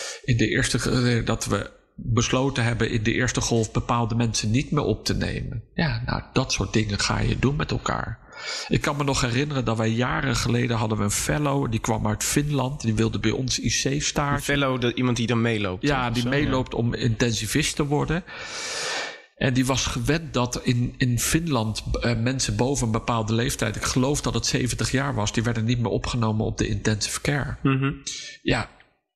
dat we besloten hebben in de eerste golf bepaalde mensen niet meer op te nemen. Ja, nou, dat soort dingen ga je doen met elkaar. Ik kan me nog herinneren dat wij jaren geleden hadden we een fellow, die kwam uit Finland, die wilde bij ons IC starten. Een fellow, iemand die dan meeloopt? Ja, die meeloopt om intensivist te worden. En die was gewend dat in Finland mensen boven een bepaalde leeftijd, ik geloof dat het 70 jaar was, die werden niet meer opgenomen op de intensive care. Mm-hmm. Ja,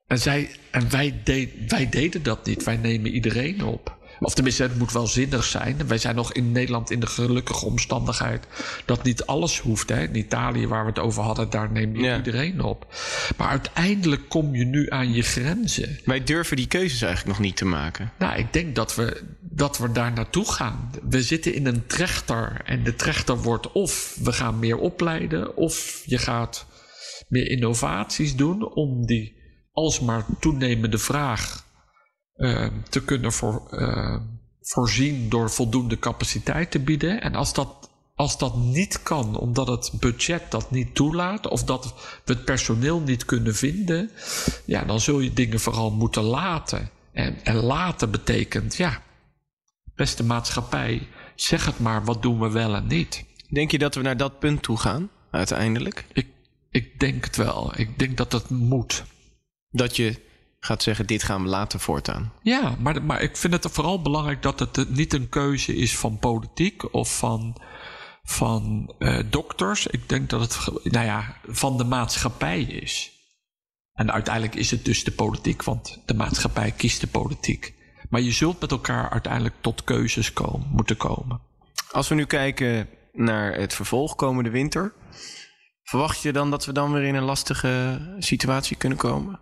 wij deden dat niet. Wij nemen iedereen op. Of tenminste, het moet wel zinnig zijn. Wij zijn nog in Nederland in de gelukkige omstandigheid dat niet alles hoeft. Hè. In Italië, waar we het over hadden, daar neem je iedereen op. Maar uiteindelijk kom je nu aan je grenzen. Wij durven die keuzes eigenlijk nog niet te maken. Nou, ik denk dat we daar naartoe gaan. We zitten in een trechter. En de trechter wordt of we gaan meer opleiden, of je gaat meer innovaties doen om die alsmaar toenemende vraag te kunnen voorzien door voldoende capaciteit te bieden. En als dat niet kan, omdat het budget dat niet toelaat, of dat we het personeel niet kunnen vinden, ja, dan zul je dingen vooral moeten laten. En laten betekent, ja, beste maatschappij, zeg het maar, wat doen we wel en niet. Denk je dat we naar dat punt toe gaan, uiteindelijk? Ik denk het wel. Ik denk dat het moet. Dat je gaat zeggen, dit gaan we laten voortaan. Ja, maar ik vind het vooral belangrijk dat het niet een keuze is van politiek of van dokters. Ik denk dat het van de maatschappij is. En uiteindelijk is het dus de politiek, want de maatschappij kiest de politiek. Maar je zult met elkaar uiteindelijk tot keuzes moeten komen. Als we nu kijken naar het vervolg komende winter, verwacht je dan dat we dan weer in een lastige situatie kunnen komen?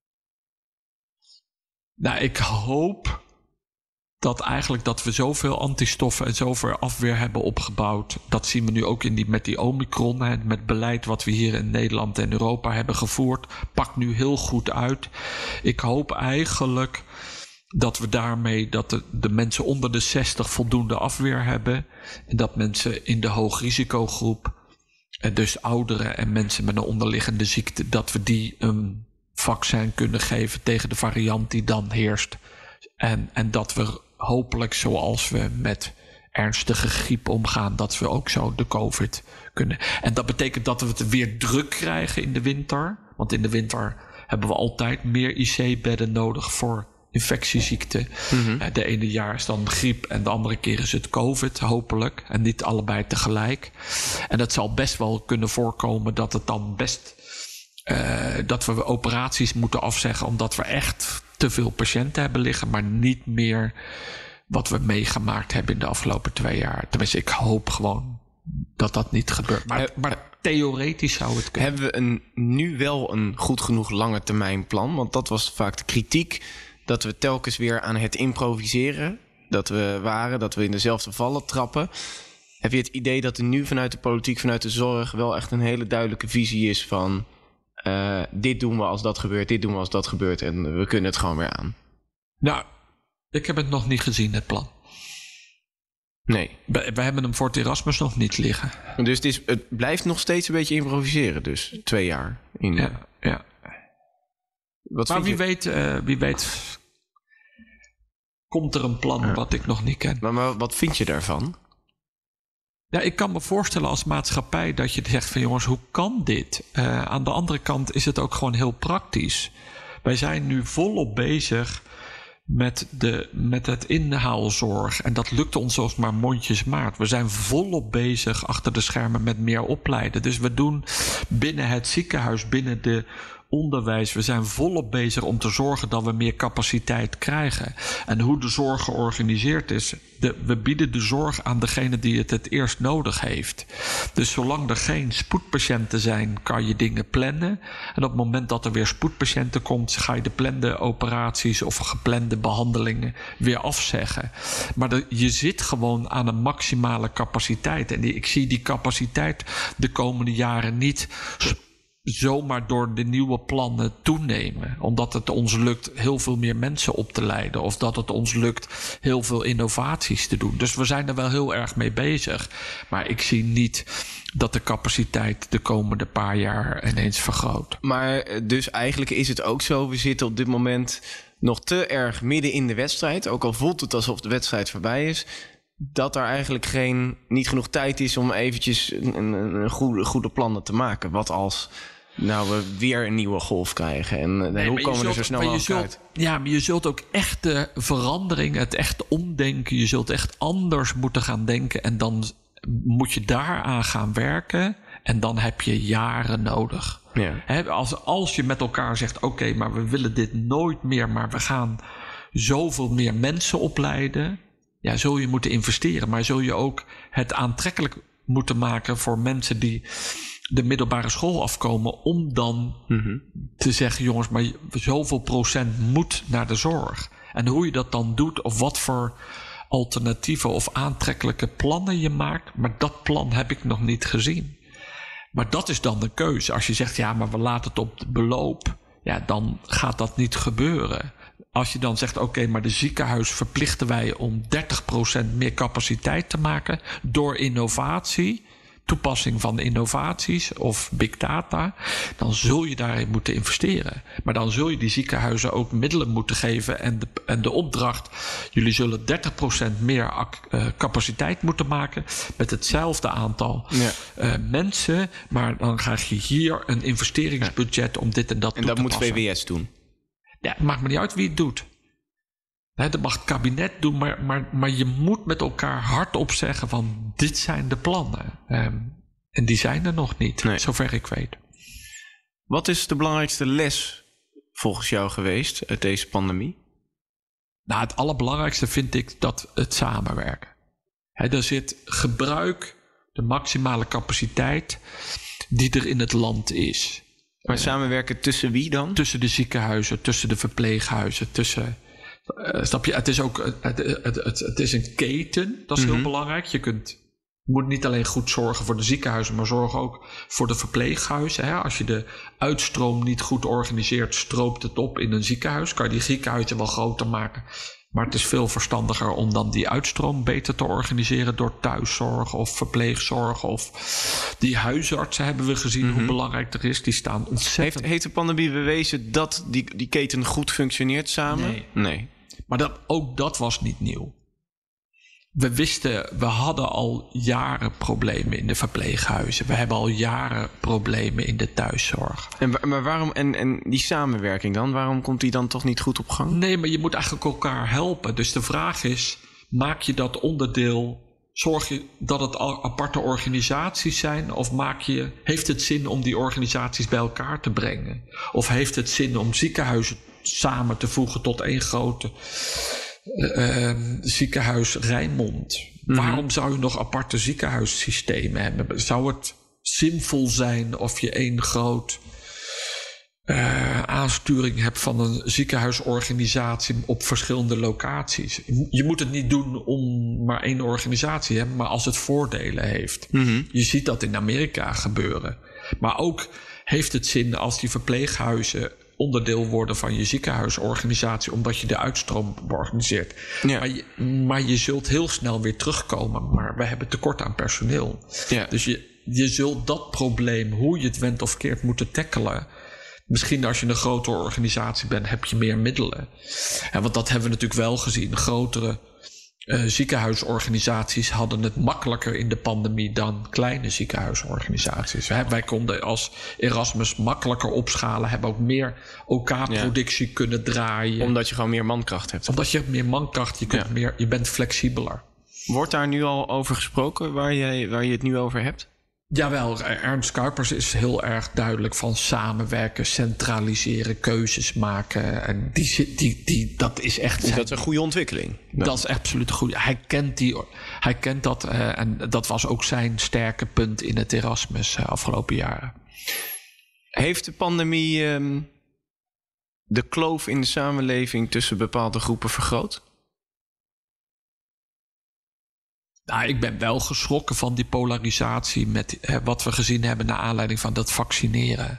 Nou, ik hoop dat we zoveel antistoffen en zoveel afweer hebben opgebouwd. Dat zien we nu ook met die Omicron. Met beleid wat we hier in Nederland en Europa hebben gevoerd. Pakt nu heel goed uit. Ik hoop eigenlijk dat we daarmee dat de mensen onder de 60 voldoende afweer hebben. En dat mensen in de hoogrisicogroep, en dus ouderen en mensen met een onderliggende ziekte, dat we die een vaccin kunnen geven tegen de variant die dan heerst. En dat we hopelijk, zoals we met ernstige griep omgaan, dat we ook zo de COVID kunnen. En dat betekent dat we het weer druk krijgen in de winter. Want in de winter hebben we altijd meer IC-bedden nodig voor infectieziekten. Mm-hmm. De ene jaar is dan griep en de andere keer is het COVID, hopelijk. En niet allebei tegelijk. En het zal best wel kunnen voorkomen dat het dan dat we operaties moeten afzeggen omdat we echt te veel patiënten hebben liggen, maar niet meer wat we meegemaakt hebben in de afgelopen 2 jaar. Tenminste, ik hoop gewoon dat dat niet gebeurt. Maar theoretisch zou het kunnen. Hebben we nu wel een goed genoeg lange termijn plan? Want dat was vaak de kritiek, dat we telkens weer aan het improviseren, dat we in dezelfde vallen trappen. Heb je het idee dat er nu vanuit de politiek, vanuit de zorg, wel echt een hele duidelijke visie is van dit doen we als dat gebeurt, dit doen we als dat gebeurt en we kunnen het gewoon weer aan? Nou, ik heb het nog niet gezien, het plan. Nee. We hebben hem voor het Erasmus nog niet liggen. Dus het blijft nog steeds een beetje improviseren dus, 2 jaar Ja. Maar wie weet komt er een plan wat ik nog niet ken. Maar wat vind je daarvan? Ja, ik kan me voorstellen als maatschappij dat je zegt van jongens, hoe kan dit? Aan de andere kant is het ook gewoon heel praktisch. Wij zijn nu volop bezig met het inhaalzorg. En dat lukt ons als maar mondjesmaat. We zijn volop bezig achter de schermen met meer opleiden. Dus we doen binnen het ziekenhuis, binnen de onderwijs, we zijn volop bezig om te zorgen dat we meer capaciteit krijgen. En hoe de zorg georganiseerd is, we bieden de zorg aan degene die het eerst nodig heeft. Dus zolang er geen spoedpatiënten zijn, kan je dingen plannen. En op het moment dat er weer spoedpatiënten komt, ga je de geplande operaties of geplande behandelingen weer afzeggen. Maar je zit gewoon aan een maximale capaciteit. En ik zie die capaciteit de komende jaren niet zomaar door de nieuwe plannen toenemen. Omdat het ons lukt heel veel meer mensen op te leiden. Of dat het ons lukt heel veel innovaties te doen. Dus we zijn er wel heel erg mee bezig. Maar ik zie niet dat de capaciteit de komende paar jaar ineens vergroot. Maar dus eigenlijk is het ook zo, we zitten op dit moment nog te erg midden in de wedstrijd. Ook al voelt het alsof de wedstrijd voorbij is, dat er eigenlijk niet genoeg tijd is om eventjes een goede plannen te maken. Wat als we weer een nieuwe golf krijgen? En hoe komen we er zo snel mogelijk uit? Ja, maar je zult ook echt de verandering, het echt omdenken, je zult echt anders moeten gaan denken. En dan moet je daaraan gaan werken. En dan heb je jaren nodig. Ja. Als je met elkaar zegt, oké, maar we willen dit nooit meer, maar we gaan zoveel meer mensen opleiden. Ja, zul je moeten investeren. Maar zul je ook het aantrekkelijk moeten maken voor mensen die de middelbare school afkomen, om dan te zeggen, jongens, maar zoveel procent moet naar de zorg. En hoe je dat dan doet, of wat voor alternatieven of aantrekkelijke plannen je maakt, maar dat plan heb ik nog niet gezien. Maar dat is dan de keuze. Als je zegt, ja, maar we laten het op de beloop, ja, dan gaat dat niet gebeuren. Als je dan zegt, oké, maar de ziekenhuis verplichten wij om 30% meer capaciteit te maken door innovatie, toepassing van innovaties of big data, dan zul je daarin moeten investeren. Maar dan zul je die ziekenhuizen ook middelen moeten geven en de opdracht, jullie zullen 30% meer capaciteit moeten maken met hetzelfde aantal mensen, maar dan krijg je hier een investeringsbudget om dit en dat toe te passen. En dat moet VWS doen? Ja, het maakt me niet uit wie het doet. Dat mag het kabinet doen, maar je moet met elkaar hardop zeggen van dit zijn de plannen. En die zijn er nog niet, zover ik weet. Wat is de belangrijkste les volgens jou geweest uit deze pandemie? Nou, het allerbelangrijkste vind ik dat het samenwerken. Er zit gebruik de maximale capaciteit die er in het land is. Maar samenwerken tussen wie dan? Tussen de ziekenhuizen, tussen de verpleeghuizen, tussen. Snap je? Het is ook het is een keten, dat is heel belangrijk. Je moet niet alleen goed zorgen voor de ziekenhuizen, maar zorg ook voor de verpleeghuizen. Als je de uitstroom niet goed organiseert, stroopt het op in een ziekenhuis. Kan je die ziekenhuizen wel groter maken. Maar het is veel verstandiger om dan die uitstroom beter te organiseren door thuiszorg of verpleegzorg. Of die huisartsen hebben we gezien hoe belangrijk er is. Die staan ontzettend. Heeft de pandemie bewezen dat die keten goed functioneert samen? Nee. Maar ook dat was niet nieuw. We hadden al jaren problemen in de verpleeghuizen. We hebben al jaren problemen in de thuiszorg. Maar waarom, en die samenwerking dan? Waarom komt die dan toch niet goed op gang? Nee, maar je moet eigenlijk elkaar helpen. Dus de vraag is, maak je dat onderdeel, zorg je dat het aparte organisaties zijn? Of heeft het zin om die organisaties bij elkaar te brengen? Of heeft het zin om ziekenhuizen samen te voegen tot één grote ziekenhuis Rijnmond? Waarom zou je nog aparte ziekenhuissystemen hebben? Zou het zinvol zijn of je één groot aansturing hebt van een ziekenhuisorganisatie op verschillende locaties? Je moet het niet doen om maar één organisatie te hebben, maar als het voordelen heeft. Je ziet dat in Amerika gebeuren. Maar ook heeft het zin als die verpleeghuizen onderdeel worden van je ziekenhuisorganisatie, omdat je de uitstroom organiseert. Ja. Maar je zult heel snel weer terugkomen. Maar we hebben tekort aan personeel. Ja. Dus je zult dat probleem, hoe je het went of keert, moeten tackelen. Misschien als je een grotere organisatie bent, heb je meer middelen. Want dat hebben we natuurlijk wel gezien. Grotere ziekenhuisorganisaties hadden het makkelijker in de pandemie dan kleine ziekenhuisorganisaties. Wij konden als Erasmus makkelijker opschalen, hebben ook meer OK-productie kunnen draaien. Omdat je gewoon meer mankracht hebt. Omdat je hebt meer mankracht, je bent flexibeler. Wordt daar nu al over gesproken waar je het nu over hebt? Jawel, Ernst Kuipers is heel erg duidelijk van samenwerken, centraliseren, keuzes maken. En dat is echt... Dus dat is een goede ontwikkeling. Ja. Dat is absoluut goed. Hij kent dat en dat was ook zijn sterke punt in het Erasmus afgelopen jaren. Heeft de pandemie de kloof in de samenleving tussen bepaalde groepen vergroot? Nou, ik ben wel geschrokken van die polarisatie met wat we gezien hebben naar aanleiding van dat vaccineren.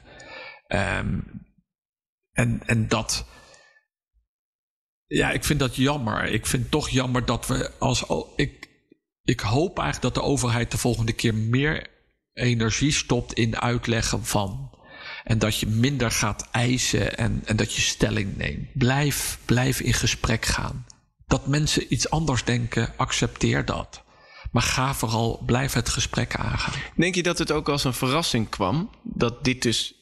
En dat... Ja, ik vind dat jammer. Ik vind het toch jammer dat we ik hoop eigenlijk dat de overheid de volgende keer meer energie stopt in uitleggen van. En dat je minder gaat eisen en dat je stelling neemt. Blijf in gesprek gaan. Dat mensen iets anders denken, accepteer dat. Maar ga vooral, blijf het gesprek aangaan. Denk je dat het ook als een verrassing kwam? Dat dit dus...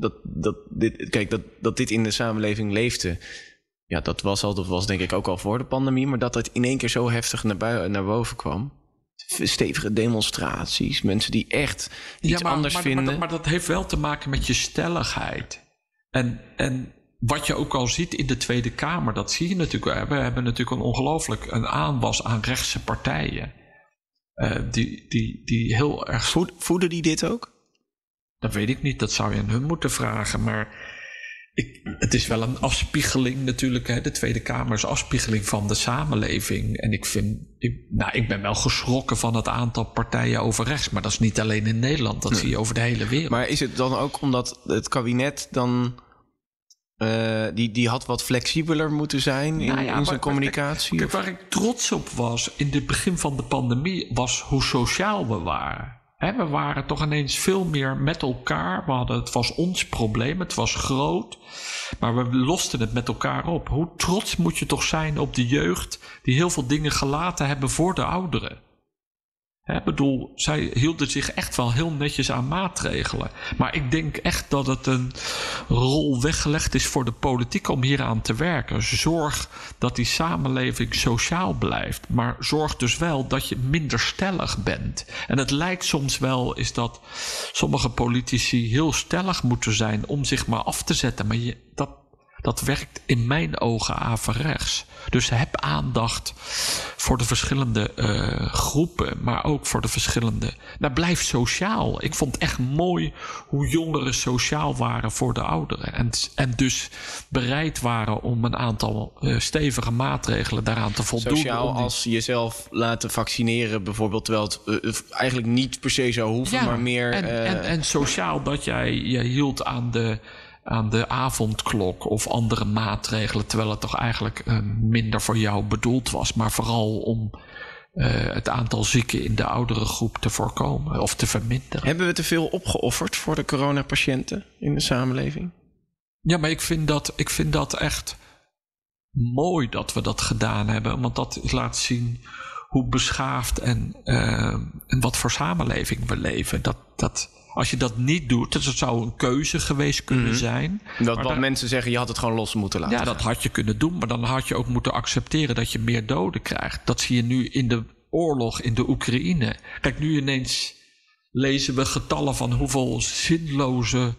Dat dit in de samenleving leefde. Ja, dat was denk ik ook al voor de pandemie. Maar dat het in één keer zo heftig naar boven kwam. Stevige demonstraties. Mensen die echt iets anders vinden. Maar dat heeft wel te maken met je stelligheid. En wat je ook al ziet in de Tweede Kamer. Dat zie je natuurlijk. We hebben natuurlijk een aanwas aan rechtse partijen. Die heel erg... Voeden die dit ook? Dat weet ik niet, dat zou je aan hun moeten vragen. Maar het is wel een afspiegeling natuurlijk. De Tweede Kamer is afspiegeling van de samenleving. En ik ben wel geschrokken van het aantal partijen over rechts. Maar dat is niet alleen in Nederland, dat zie je over de hele wereld. Maar is het dan ook omdat het kabinet dan... Die had wat flexibeler moeten zijn in zijn communicatie? Kijk, waar ik trots op was in het begin van de pandemie... was hoe sociaal we waren. We waren toch ineens veel meer met elkaar. Het was ons probleem, het was groot. Maar we losten het met elkaar op. Hoe trots moet je toch zijn op de jeugd... die heel veel dingen gelaten hebben voor de ouderen. Zij hielden zich echt wel heel netjes aan maatregelen. Maar ik denk echt dat het een rol weggelegd is voor de politiek om hieraan te werken. Zorg dat die samenleving sociaal blijft. Maar zorg dus wel dat je minder stellig bent. En het lijkt soms wel is dat sommige politici heel stellig moeten zijn om zich maar af te zetten. Maar dat werkt in mijn ogen averechts. Dus heb aandacht voor de verschillende groepen, maar ook voor de verschillende... blijf sociaal. Ik vond echt mooi hoe jongeren sociaal waren voor de ouderen. En dus bereid waren om een aantal stevige maatregelen daaraan te voldoen. Sociaal als jezelf laten vaccineren bijvoorbeeld, terwijl het eigenlijk niet per se zou hoeven, maar meer... En sociaal dat jij je hield aan de avondklok of andere maatregelen... terwijl het toch eigenlijk minder voor jou bedoeld was... maar vooral om het aantal zieken in de oudere groep te voorkomen of te verminderen. Hebben we te veel opgeofferd voor de coronapatiënten in de samenleving? Ja, maar ik vind dat echt mooi dat we dat gedaan hebben... want dat laat zien hoe beschaafd en wat voor samenleving we leven. Als je dat niet doet, dat zou een keuze geweest kunnen zijn. Wat mensen zeggen, je had het gewoon los moeten laten. Ja, dat had je kunnen doen, maar dan had je ook moeten accepteren dat je meer doden krijgt. Dat zie je nu in de oorlog in de Oekraïne. Kijk, nu ineens lezen we getallen van hoeveel zinloze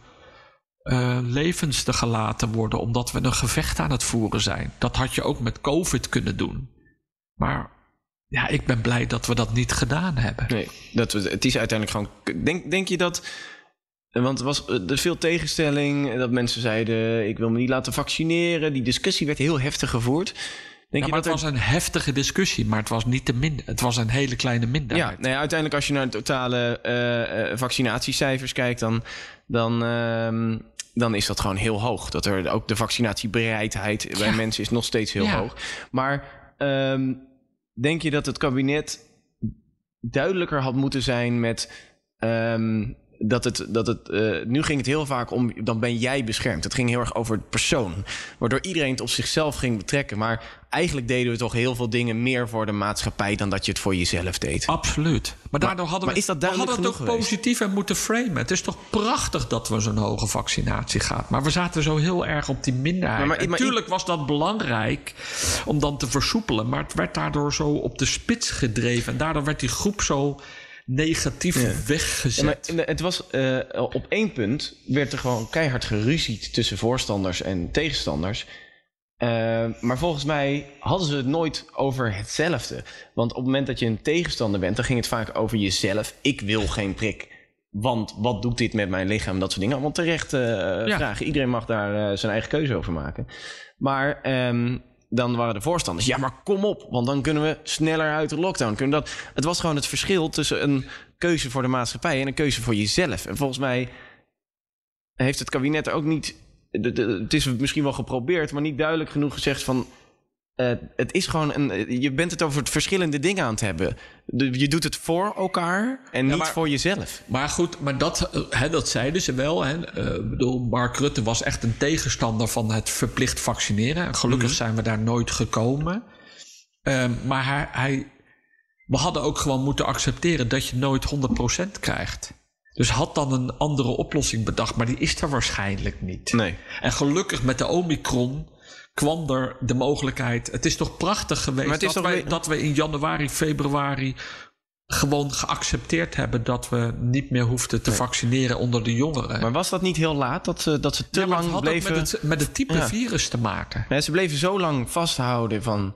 levens er gelaten worden, omdat we een gevecht aan het voeren zijn. Dat had je ook met COVID kunnen doen. Maar... ja, ik ben blij dat we dat niet gedaan hebben. Nee, het is uiteindelijk gewoon... Denk je dat... Want er was veel tegenstelling. Dat mensen zeiden, ik wil me niet laten vaccineren. Die discussie werd heel heftig gevoerd. Het was een heftige discussie, maar het was niet het was een hele kleine minderheid. Ja, uiteindelijk als je naar de totale vaccinatiecijfers kijkt... dan is dat gewoon heel hoog. Dat er ook de vaccinatiebereidheid bij mensen is nog steeds heel hoog. Maar... denk je dat het kabinet duidelijker had moeten zijn met Nu ging het heel vaak om, dan ben jij beschermd. Het ging heel erg over het persoon. Waardoor iedereen het op zichzelf ging betrekken. Maar eigenlijk deden we toch heel veel dingen meer voor de maatschappij dan dat je het voor jezelf deed. Absoluut. Maar daardoor hadden we het ook positief en moeten framen. Het is toch prachtig dat we zo'n hoge vaccinatie gaat. Maar we zaten zo heel erg op die minderheid. Natuurlijk was dat belangrijk om dan te versoepelen. Maar het werd daardoor zo op de spits gedreven. En daardoor werd die groep zo negatief weggezet. Ja, maar het was op 1 punt werd er gewoon keihard geruzied tussen voorstanders en tegenstanders. Maar volgens mij hadden ze het nooit over hetzelfde. Want op het moment dat je een tegenstander bent, dan ging het vaak over jezelf. Ik wil geen prik. Want wat doet dit met mijn lichaam? Dat soort dingen. Allemaal terecht vragen. Iedereen mag daar zijn eigen keuze over maken. Maar dan waren de voorstanders. Ja, maar kom op. Want dan kunnen we sneller uit de lockdown. Het was gewoon het verschil tussen een keuze voor de maatschappij en een keuze voor jezelf. En volgens mij heeft het kabinet ook niet... Het is misschien wel geprobeerd, maar niet duidelijk genoeg gezegd van... het is gewoon je bent het over het verschillende dingen aan het hebben. Je doet het voor elkaar en niet voor jezelf. Maar goed, maar dat zeiden ze wel. Mark Rutte was echt een tegenstander van het verplicht vaccineren. En gelukkig zijn we daar nooit gekomen. Maar we hadden ook gewoon moeten accepteren dat je nooit 100% krijgt. Dus had dan een andere oplossing bedacht, maar die is er waarschijnlijk niet. Nee. En gelukkig met de Omicron kwam er de mogelijkheid. Het is toch prachtig geweest dat we in januari, februari gewoon geaccepteerd hebben dat we niet meer hoefden te vaccineren onder de jongeren. Maar was dat niet heel laat? Dat ze te lang bleven... Het had met het type virus te maken. Ja, ze bleven zo lang vasthouden van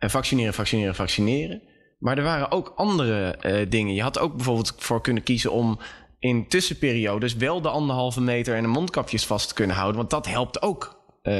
vaccineren. Maar er waren ook andere dingen. Je had ook bijvoorbeeld voor kunnen kiezen om in tussenperiodes wel de 1,5 meter en de mondkapjes vast te kunnen houden. Want dat helpt ook.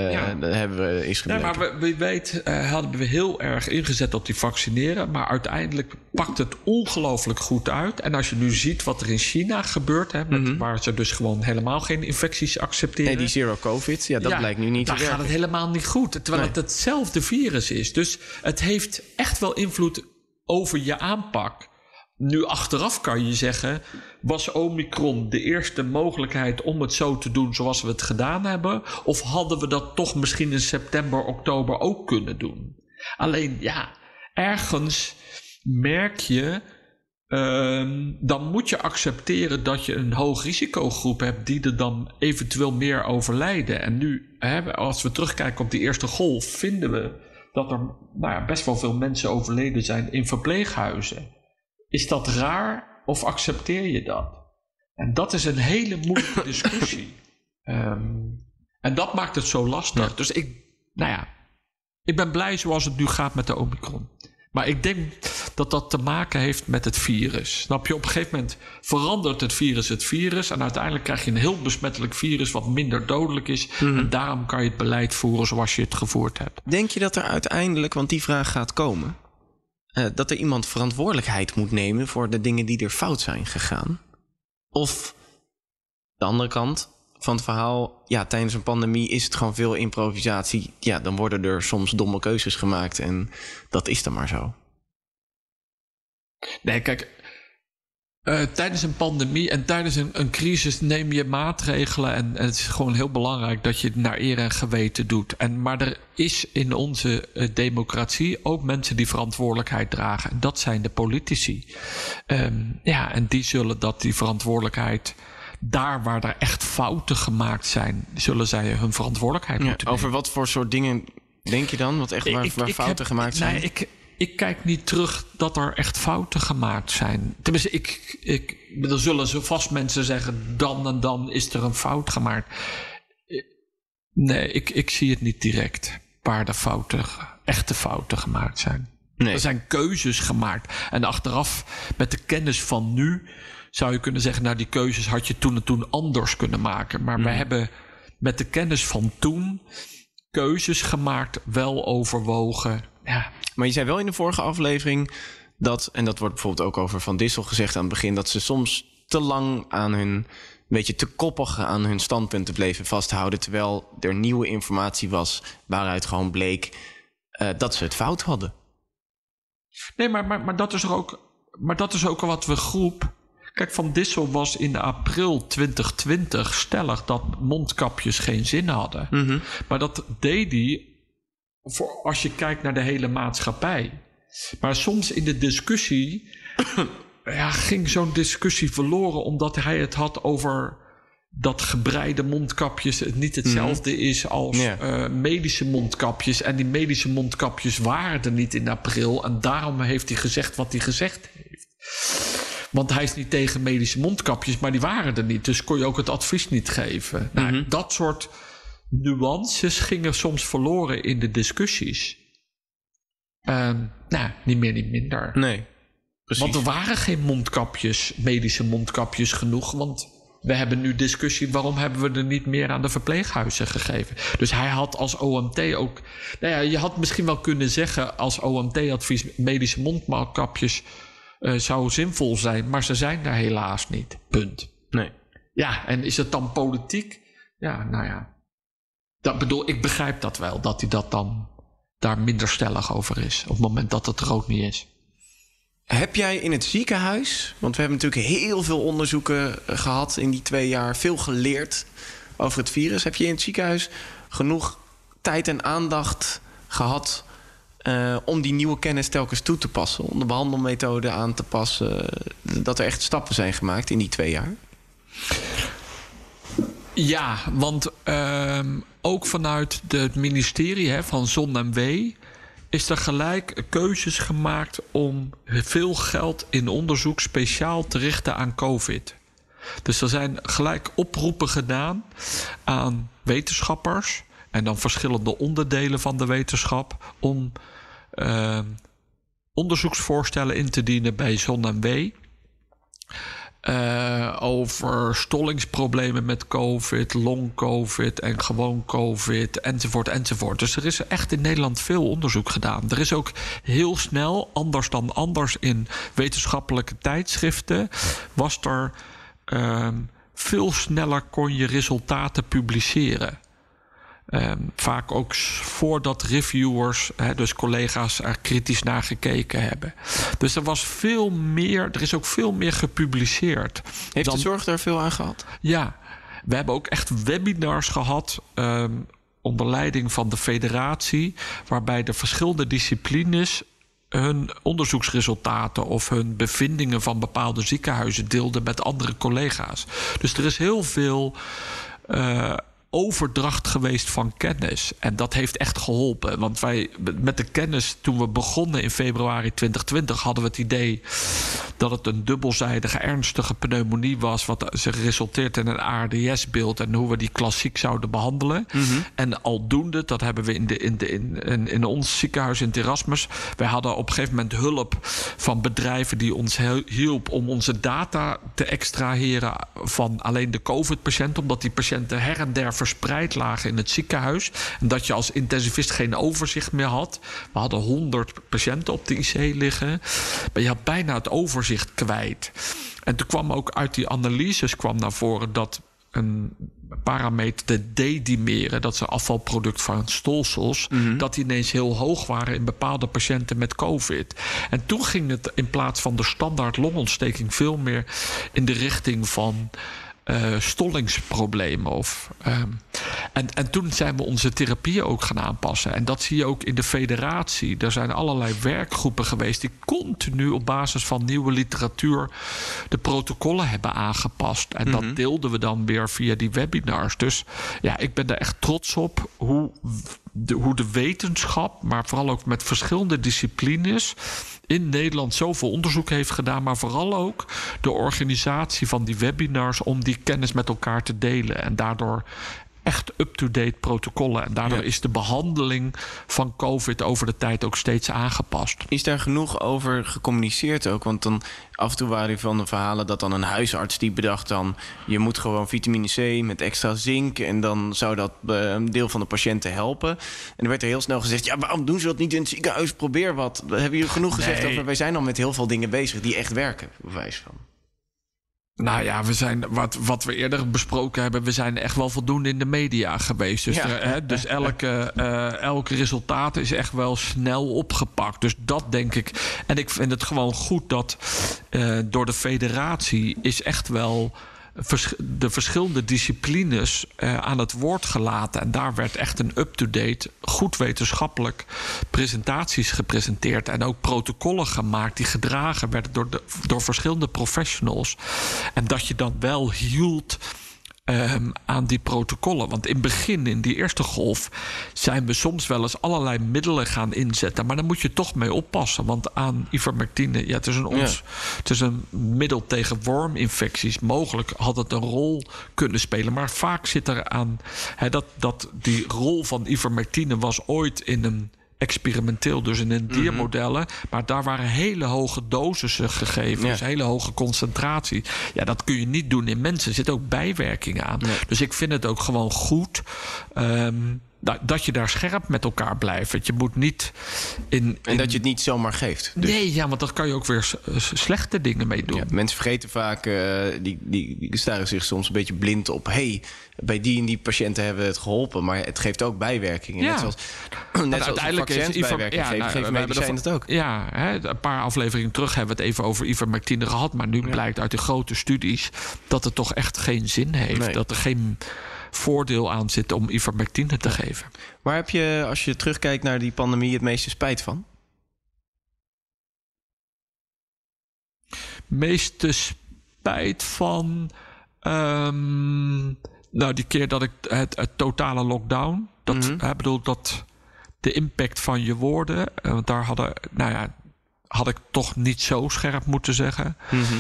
Is gebleken. Ja, maar wie weet hadden we heel erg ingezet op die vaccineren. Maar uiteindelijk pakt het ongelooflijk goed uit. En als je nu ziet wat er in China gebeurt, waar ze dus gewoon helemaal geen infecties accepteren. Nee, die zero covid, dat blijkt nu niet te werken. Daar gaat het helemaal niet goed. Terwijl het hetzelfde virus is. Dus het heeft echt wel invloed over je aanpak. Nu achteraf kan je zeggen, was Omicron de eerste mogelijkheid om het zo te doen zoals we het gedaan hebben? Of hadden we dat toch misschien in september, oktober ook kunnen doen? Alleen ergens merk je, dan moet je accepteren dat je een hoog risicogroep hebt die er dan eventueel meer overlijden. En nu, als we terugkijken op die eerste golf, vinden we dat er best wel veel mensen overleden zijn in verpleeghuizen. Is dat raar of accepteer je dat? En dat is een hele moeilijke discussie. En dat maakt het zo lastig. Ja. Dus ik ben blij zoals het nu gaat met de Omicron. Maar ik denk dat dat te maken heeft met het virus. Snap je? Op een gegeven moment verandert het virus. En uiteindelijk krijg je een heel besmettelijk virus wat minder dodelijk is. En daarom kan je het beleid voeren zoals je het gevoerd hebt. Denk je dat er uiteindelijk, want die vraag gaat komen, dat er iemand verantwoordelijkheid moet nemen voor de dingen die er fout zijn gegaan? Of de andere kant van het verhaal, tijdens een pandemie is het gewoon veel improvisatie. Ja, dan worden er soms domme keuzes gemaakt en dat is dan maar zo. Nee, kijk, tijdens een pandemie en tijdens een crisis neem je maatregelen en het is gewoon heel belangrijk dat je het naar eer en geweten doet. Maar er is in onze democratie ook mensen die verantwoordelijkheid dragen. En dat zijn de politici. En die zullen die verantwoordelijkheid, daar waar er echt fouten gemaakt zijn, zullen zij hun verantwoordelijkheid moeten nemen. Over wat voor soort dingen denk je dan? Wat echt waar fouten gemaakt zijn? Nee, ik kijk niet terug dat er echt fouten gemaakt zijn. Tenminste, er zullen zo vast mensen zeggen, dan en dan is er een fout gemaakt. Nee, ik zie het niet direct waar de echte fouten gemaakt zijn. Nee. Er zijn keuzes gemaakt. En achteraf, met de kennis van nu, zou je kunnen zeggen, die keuzes had je toen en toen anders kunnen maken. Maar we hebben met de kennis van toen keuzes gemaakt, wel overwogen. Ja. Maar je zei wel in de vorige aflevering dat, en dat wordt bijvoorbeeld ook over Van Dissel gezegd aan het begin, dat ze soms te lang aan een beetje te koppig aan hun standpunten bleven vasthouden, terwijl er nieuwe informatie was waaruit gewoon bleek dat ze het fout hadden. Nee, maar dat is ook wat we groep. Kijk, Van Dissel was in april 2020 stellig dat mondkapjes geen zin hadden. Mm-hmm. Maar dat deed hij als je kijkt naar de hele maatschappij. Maar soms in de discussie ging zo'n discussie verloren, omdat hij het had over dat gebreide mondkapjes het niet hetzelfde is als medische mondkapjes. En die medische mondkapjes waren er niet in april. En daarom heeft hij gezegd wat hij gezegd heeft. Want hij is niet tegen medische mondkapjes, maar die waren er niet. Dus kon je ook het advies niet geven. Nou, dat soort nuances gingen soms verloren in de discussies. Niet meer, niet minder. Nee, precies. Want er waren geen mondkapjes, medische mondkapjes genoeg. Want we hebben nu discussie, waarom hebben we er niet meer aan de verpleeghuizen gegeven? Dus hij had als OMT ook... je had misschien wel kunnen zeggen als OMT-advies medische mondkapjes zou zinvol zijn, maar ze zijn daar helaas niet. Punt. Nee. Ja, en is het dan politiek? Ja. Ik begrijp dat wel, dat hij dat dan daar minder stellig over is, op het moment dat het er ook niet is. Heb jij in het ziekenhuis, want we hebben natuurlijk heel veel onderzoeken gehad in die 2 jaar, veel geleerd over het virus. Heb je in het ziekenhuis genoeg tijd en aandacht gehad om die nieuwe kennis telkens toe te passen, om de behandelmethode aan te passen, dat er echt stappen zijn gemaakt in die 2 jaar? Ja, want ook vanuit het ministerie van Zon en Wee is er gelijk keuzes gemaakt om veel geld in onderzoek speciaal te richten aan COVID. Dus er zijn gelijk oproepen gedaan aan wetenschappers en dan verschillende onderdelen van de wetenschap om onderzoeksvoorstellen in te dienen bij Zon en Wee. Over stollingsproblemen met COVID, long-COVID en gewoon COVID, enzovoort. Dus er is echt in Nederland veel onderzoek gedaan. Er is ook heel snel, anders dan anders in wetenschappelijke tijdschriften, was er veel sneller kon je resultaten publiceren. Vaak ook voordat reviewers, dus collega's, er kritisch naar gekeken hebben. Dus er is ook veel meer gepubliceerd. Heeft de zorg daar veel aan gehad? Ja, we hebben ook echt webinars gehad onder leiding van de federatie, waarbij de verschillende disciplines hun onderzoeksresultaten of hun bevindingen van bepaalde ziekenhuizen deelden met andere collega's. Dus er is heel veel overdracht geweest van kennis. En dat heeft echt geholpen. Want wij, met de kennis, toen we begonnen in februari 2020, hadden we het idee dat het een dubbelzijdige ernstige pneumonie was, wat zich resulteert in een ARDS-beeld en hoe we die klassiek zouden behandelen. Mm-hmm. En aldoende, dat hebben we in ons ziekenhuis in het Erasmus. Wij hadden op een gegeven moment hulp van bedrijven die ons hielp om onze data te extraheren van alleen de COVID-patiënt, omdat die patiënten her en der verspreid lagen in het ziekenhuis. En dat je als intensivist geen overzicht meer had. We hadden 100 patiënten op de IC liggen. Maar je had bijna het overzicht kwijt. En toen kwam ook uit die analyses naar voren dat een parameter, de D-dimeren, dat is een afvalproduct van stolsels, dat die ineens heel hoog waren in bepaalde patiënten met COVID. En toen ging het in plaats van de standaard longontsteking veel meer in de richting van stollingsproblemen. En toen zijn we onze therapieën ook gaan aanpassen. En dat zie je ook in de federatie. Er zijn allerlei werkgroepen geweest die continu op basis van nieuwe literatuur de protocollen hebben aangepast. En dat deelden we dan weer via die webinars. Dus ja, ik ben er echt trots op hoe de wetenschap, maar vooral ook met verschillende disciplines in Nederland zoveel onderzoek heeft gedaan, maar vooral ook de organisatie van die webinars om die kennis met elkaar te delen en daardoor echt up-to-date protocollen. En daardoor is de behandeling van COVID over de tijd ook steeds aangepast. Is daar genoeg over gecommuniceerd ook? Want dan af en toe waren er van de verhalen dat dan een huisarts die bedacht dan, je moet gewoon vitamine C met extra zink en dan zou dat een deel van de patiënten helpen. En er werd er heel snel gezegd, ja, waarom doen ze dat niet in het ziekenhuis? Probeer wat. Hebben jullie genoeg gezegd over? Wij zijn al met heel veel dingen bezig die echt werken, bewijs van. Nou ja, we zijn, wat we eerder besproken hebben, we zijn echt wel voldoende in de media geweest. Dus, dus elk resultaat is echt wel snel opgepakt. Dus dat denk ik. En ik vind het gewoon goed dat door de federatie is echt wel de verschillende disciplines aan het woord gelaten. En daar werd echt een up-to-date, goed wetenschappelijk presentaties gepresenteerd. En ook protocollen gemaakt die gedragen werden door verschillende professionals. En dat je dan wel hield aan die protocollen. Want in het begin, in die eerste golf, zijn we soms wel eens allerlei middelen gaan inzetten. Maar daar moet je toch mee oppassen. Want aan ivermectine, het is een middel tegen worminfecties. Mogelijk had het een rol kunnen spelen. Maar vaak zit er aan dat die rol van ivermectine was ooit in een experimenteel, dus in een diermodellen. Maar daar waren hele hoge dosissen gegeven. Dus hele hoge concentratie. Ja, dat kun je niet doen in mensen. Er zitten ook bijwerkingen aan. Ja. Dus ik vind het ook gewoon goed dat je daar scherp met elkaar blijft. Want je moet niet en dat je het niet zomaar geeft. Dus. Nee, want daar kan je ook weer slechte dingen mee doen. Ja, mensen vergeten vaak, die staren zich soms een beetje blind op. Bij die en die patiënten hebben we het geholpen. Maar het geeft ook bijwerkingen. Ja. Net zoals uiteindelijk vaccins bijwerkingen geven medicijnen het ook. Ja, een paar afleveringen terug hebben we het even over ivermectine gehad. Maar nu blijkt uit de grote studies dat het toch echt geen zin heeft. Nee. Dat er geen voordeel aan zit om ivermectine te geven. Waar heb je, als je terugkijkt naar die pandemie, het meeste spijt van? Meeste spijt van die keer dat ik het totale lockdown. Dat de impact van je woorden. Want daar had ik toch niet zo scherp moeten zeggen.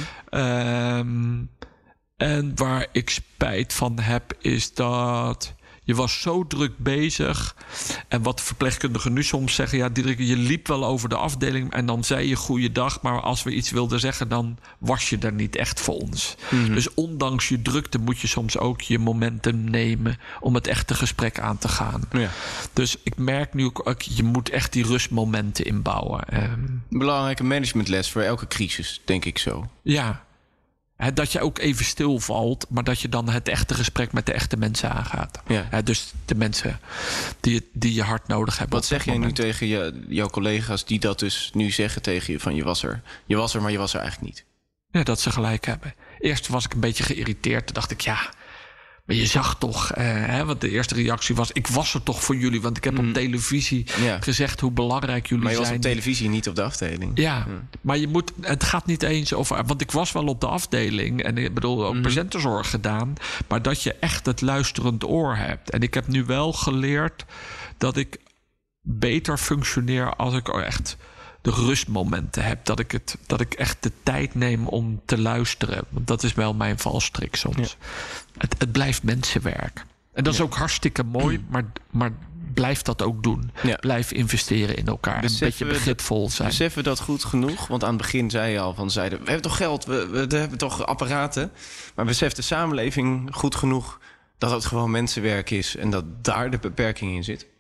En waar ik spijt van heb, is dat je was zo druk bezig. En wat de verpleegkundigen nu soms zeggen, Diederik, je liep wel over de afdeling en dan zei je goeiedag, maar als we iets wilden zeggen, dan was je er niet echt voor ons. Dus ondanks je drukte moet je soms ook je momentum nemen om het echte gesprek aan te gaan. Ja. Dus ik merk nu ook, je moet echt die rustmomenten inbouwen. Belangrijke managementles voor elke crisis, denk ik zo. Ja. Dat je ook even stilvalt, maar dat je dan het echte gesprek met de echte mensen aangaat. Ja. Dus de mensen die je hard nodig hebben. Wat zeg jij nu tegen jouw collega's die dat dus nu zeggen tegen je? Van je was er, maar je was er eigenlijk niet. Ja, dat ze gelijk hebben. Eerst was ik een beetje geïrriteerd. Toen dacht ik, maar je zag toch, want de eerste reactie was, ik was er toch voor jullie. Want ik heb op televisie gezegd hoe belangrijk jullie zijn. Maar je was op televisie, niet op de afdeling. Ja, maar het gaat niet eens over, want ik was wel op de afdeling. En ik bedoel, ook patiëntenzorg gedaan. Maar dat je echt het luisterend oor hebt. En ik heb nu wel geleerd dat ik beter functioneer als ik echt de rustmomenten heb. Dat ik echt de tijd neem om te luisteren. Want dat is wel mijn valstrik soms. Ja. Het blijft mensenwerk. En dat is ook hartstikke mooi, maar blijf dat ook doen. Ja. Blijf investeren in elkaar. Een beetje begripvol zijn. Beseffen we dat goed genoeg? Want aan het begin zei je al we hebben toch geld, we hebben toch apparaten. Maar beseft de samenleving goed genoeg dat het gewoon mensenwerk is en dat daar de beperking in zit?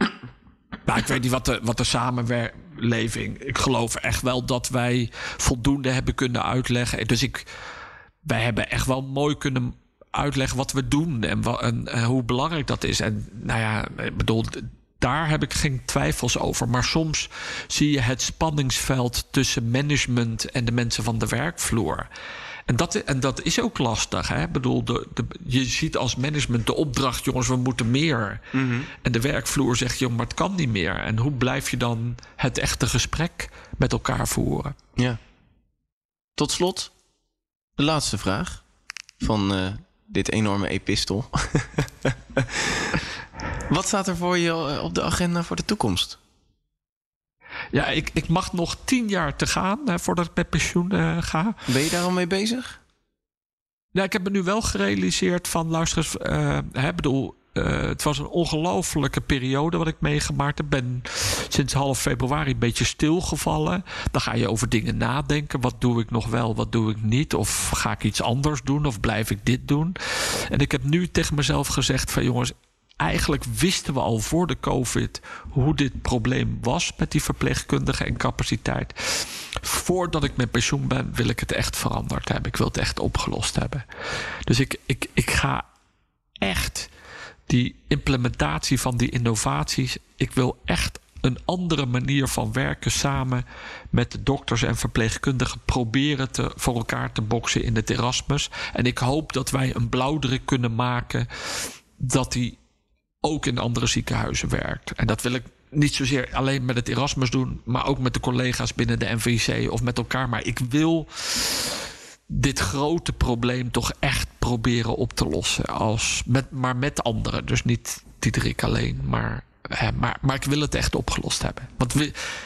Nou, ik weet niet wat de samenleving. Ik geloof echt wel dat wij voldoende hebben kunnen uitleggen. Dus wij hebben echt wel mooi kunnen uitleggen wat we doen en hoe belangrijk dat is. En ik bedoel, daar heb ik geen twijfels over. Maar soms zie je het spanningsveld tussen management en de mensen van de werkvloer. En dat is ook lastig. Hè? Ik bedoel, je ziet als management de opdracht, jongens, we moeten meer. En de werkvloer zegt, jongen, maar het kan niet meer. En hoe blijf je dan het echte gesprek met elkaar voeren? Ja. Tot slot, de laatste vraag van dit enorme epistel. Wat staat er voor je op de agenda voor de toekomst? Ja, ik mag nog 10 jaar te gaan voordat ik met pensioen ga. Ben je daar al mee bezig? Ja, ik heb me nu wel gerealiseerd van, luister eens, het was een ongelofelijke periode wat ik meegemaakt heb. Ben sinds half februari een beetje stilgevallen. Dan ga je over dingen nadenken. Wat doe ik nog wel, wat doe ik niet? Of ga ik iets anders doen? Of blijf ik dit doen? En ik heb nu tegen mezelf gezegd van, jongens, eigenlijk wisten we al voor de COVID hoe dit probleem was met die verpleegkundigen en capaciteit. Voordat ik met pensioen ben, wil ik het echt veranderd hebben. Ik wil het echt opgelost hebben. Dus ik ga echt die implementatie van die innovaties. Ik wil echt een andere manier van werken samen met de dokters en verpleegkundigen proberen voor elkaar te boksen in het Erasmus. En ik hoop dat wij een blauwdruk kunnen maken dat die ook in andere ziekenhuizen werkt. En dat wil ik niet zozeer alleen met het Erasmus doen, maar ook met de collega's binnen de NVC of met elkaar. Maar ik wil dit grote probleem toch echt proberen op te lossen. Maar met anderen. Dus niet Diederik alleen, maar ik wil het echt opgelost hebben. Want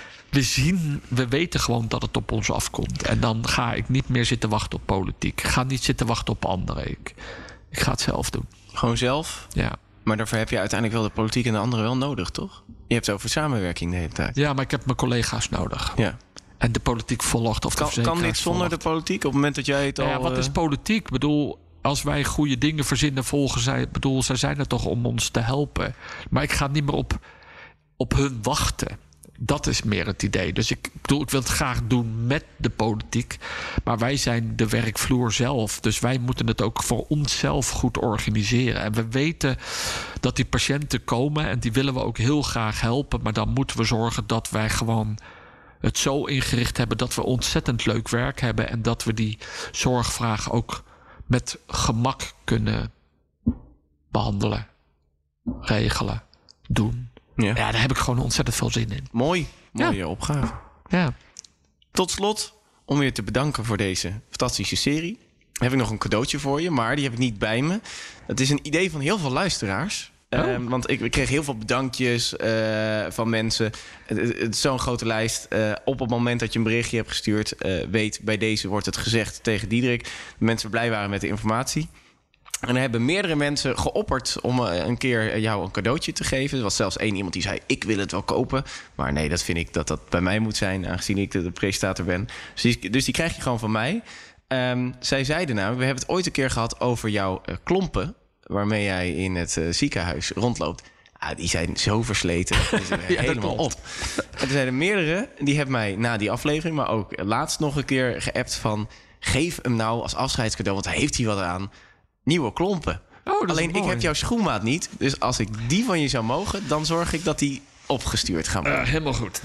we weten gewoon dat het op ons afkomt. En dan ga ik niet meer zitten wachten op politiek. Ik ga niet zitten wachten op anderen. Ik ga het zelf doen. Gewoon zelf? Ja. Maar daarvoor heb je uiteindelijk wel de politiek en de anderen wel nodig, toch? Je hebt het over samenwerking de hele tijd. Ja, maar ik heb mijn collega's nodig. Ja. En de politiek volgt of de verzekeraars kan dit zonder de politiek op het moment dat jij het al... Ja, wat is politiek? Ik bedoel, als wij goede dingen verzinnen, volgen zij... zij zijn er toch om ons te helpen. Maar ik ga niet meer op hun wachten. Dat is meer het idee. Dus ik wil het graag doen met de politiek. Maar wij zijn de werkvloer zelf. Dus wij moeten het ook voor onszelf goed organiseren. En we weten dat die patiënten komen en die willen we ook heel graag helpen. Maar dan moeten we zorgen dat wij gewoon het zo ingericht hebben dat we ontzettend leuk werk hebben. En dat we die zorgvraag ook met gemak kunnen behandelen, regelen, doen. Ja, daar heb ik gewoon ontzettend veel zin in. Mooie opgave. Ja. Tot slot, om je te bedanken voor deze fantastische serie, heb ik nog een cadeautje voor je, maar die heb ik niet bij me. Het is een idee van heel veel luisteraars. Want ik kreeg heel veel bedankjes van mensen. Het is zo'n grote lijst. Op het moment dat je een berichtje hebt gestuurd, weet, bij deze wordt het gezegd tegen Diederik. Dat mensen blij waren met de informatie. En er hebben meerdere mensen geopperd om een keer jou een cadeautje te geven. Er was zelfs één iemand die zei, ik wil het wel kopen. Maar nee, dat vind ik dat bij mij moet zijn, aangezien ik de presentator ben. Dus die krijg je gewoon van mij. Zij zeiden namelijk, we hebben het ooit een keer gehad over jouw klompen, waarmee jij in het ziekenhuis rondloopt. Die zijn zo versleten. Die zijn helemaal op. En er zijn er meerdere, die hebben mij na die aflevering, maar ook laatst nog een keer geappt van, geef hem nou als afscheidscadeau, want hij heeft hier wat aan. Nieuwe klompen. Alleen ik heb jouw schoenmaat niet. Dus als ik die van je zou mogen, dan zorg ik dat die opgestuurd gaan worden. Helemaal goed.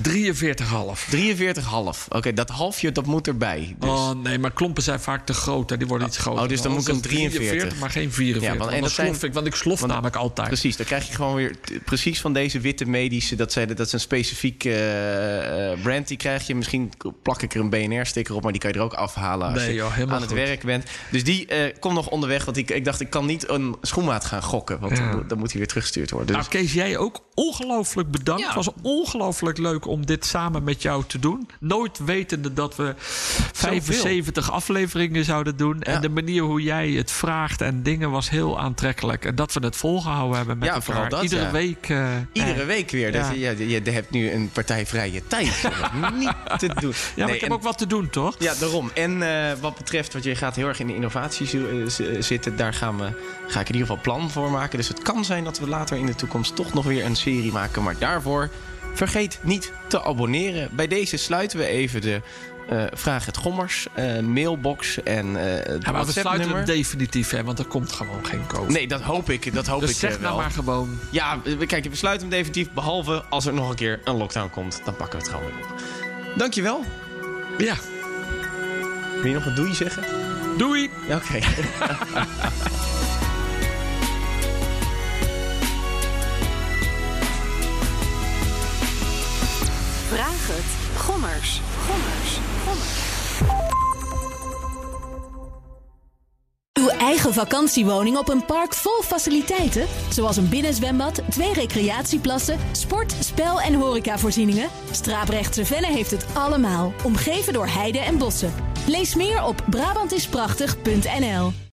43,5. Oké, dat halfje, dat moet erbij. Dus. Oh nee, maar klompen zijn vaak te groot. Hè? Die worden iets groter. Dus dan moet ik een 43. Maar geen 44. Ja, want ik slof namelijk altijd. Precies, dan krijg je gewoon weer precies van deze witte medische. Dat is een specifiek brand. Die krijg je. Misschien plak ik er een BNR-sticker op, maar die kan je er ook afhalen als je aan het werk bent. Dus die komt nog onderweg. Want ik dacht, ik kan niet een schoenmaat gaan gokken. Want dan moet hij weer teruggestuurd worden. Dus. Nou, Kees, jij ook ongelooflijk bedankt. Ja. Het was ongelooflijk leuk om dit samen met jou te doen. Nooit wetende dat we 75 afleveringen zouden doen. Ja. En de manier hoe jij het vraagt en dingen was heel aantrekkelijk. En dat we het volgehouden hebben met elkaar. Vooral dat, Iedere week. Iedere week weer. Ja. Je hebt nu een partij vrije tijd. Niet te doen. Ja, maar ik heb ook wat te doen, toch? Ja, daarom. En wat betreft, want je gaat heel erg in de innovatie zitten. Daar ga ik in ieder geval plan voor maken. Dus het kan zijn dat we later in de toekomst toch nog weer een serie maken. Maar daarvoor vergeet niet te abonneren. Bij deze sluiten we even de Vraag het Gommers mailbox en het maar we sluiten hem definitief, hè, want er komt gewoon geen code. Nee, dat hoop ik. Dus zeg nou maar gewoon. Ja, kijk, we sluiten hem definitief. Behalve als er nog een keer een lockdown komt. Dan pakken we het gewoon weer op. Dankjewel. Ja. Wil je nog een doei zeggen? Doei. Ja, oké. Vraag het Gommers. Uw eigen vakantiewoning op een park vol faciliteiten? Zoals een binnenzwembad, 2 recreatieplassen, sport, spel en horecavoorzieningen? Straaprechtse Venne heeft het allemaal, omgeven door heide en bossen. Lees meer op Brabantisprachtig.nl.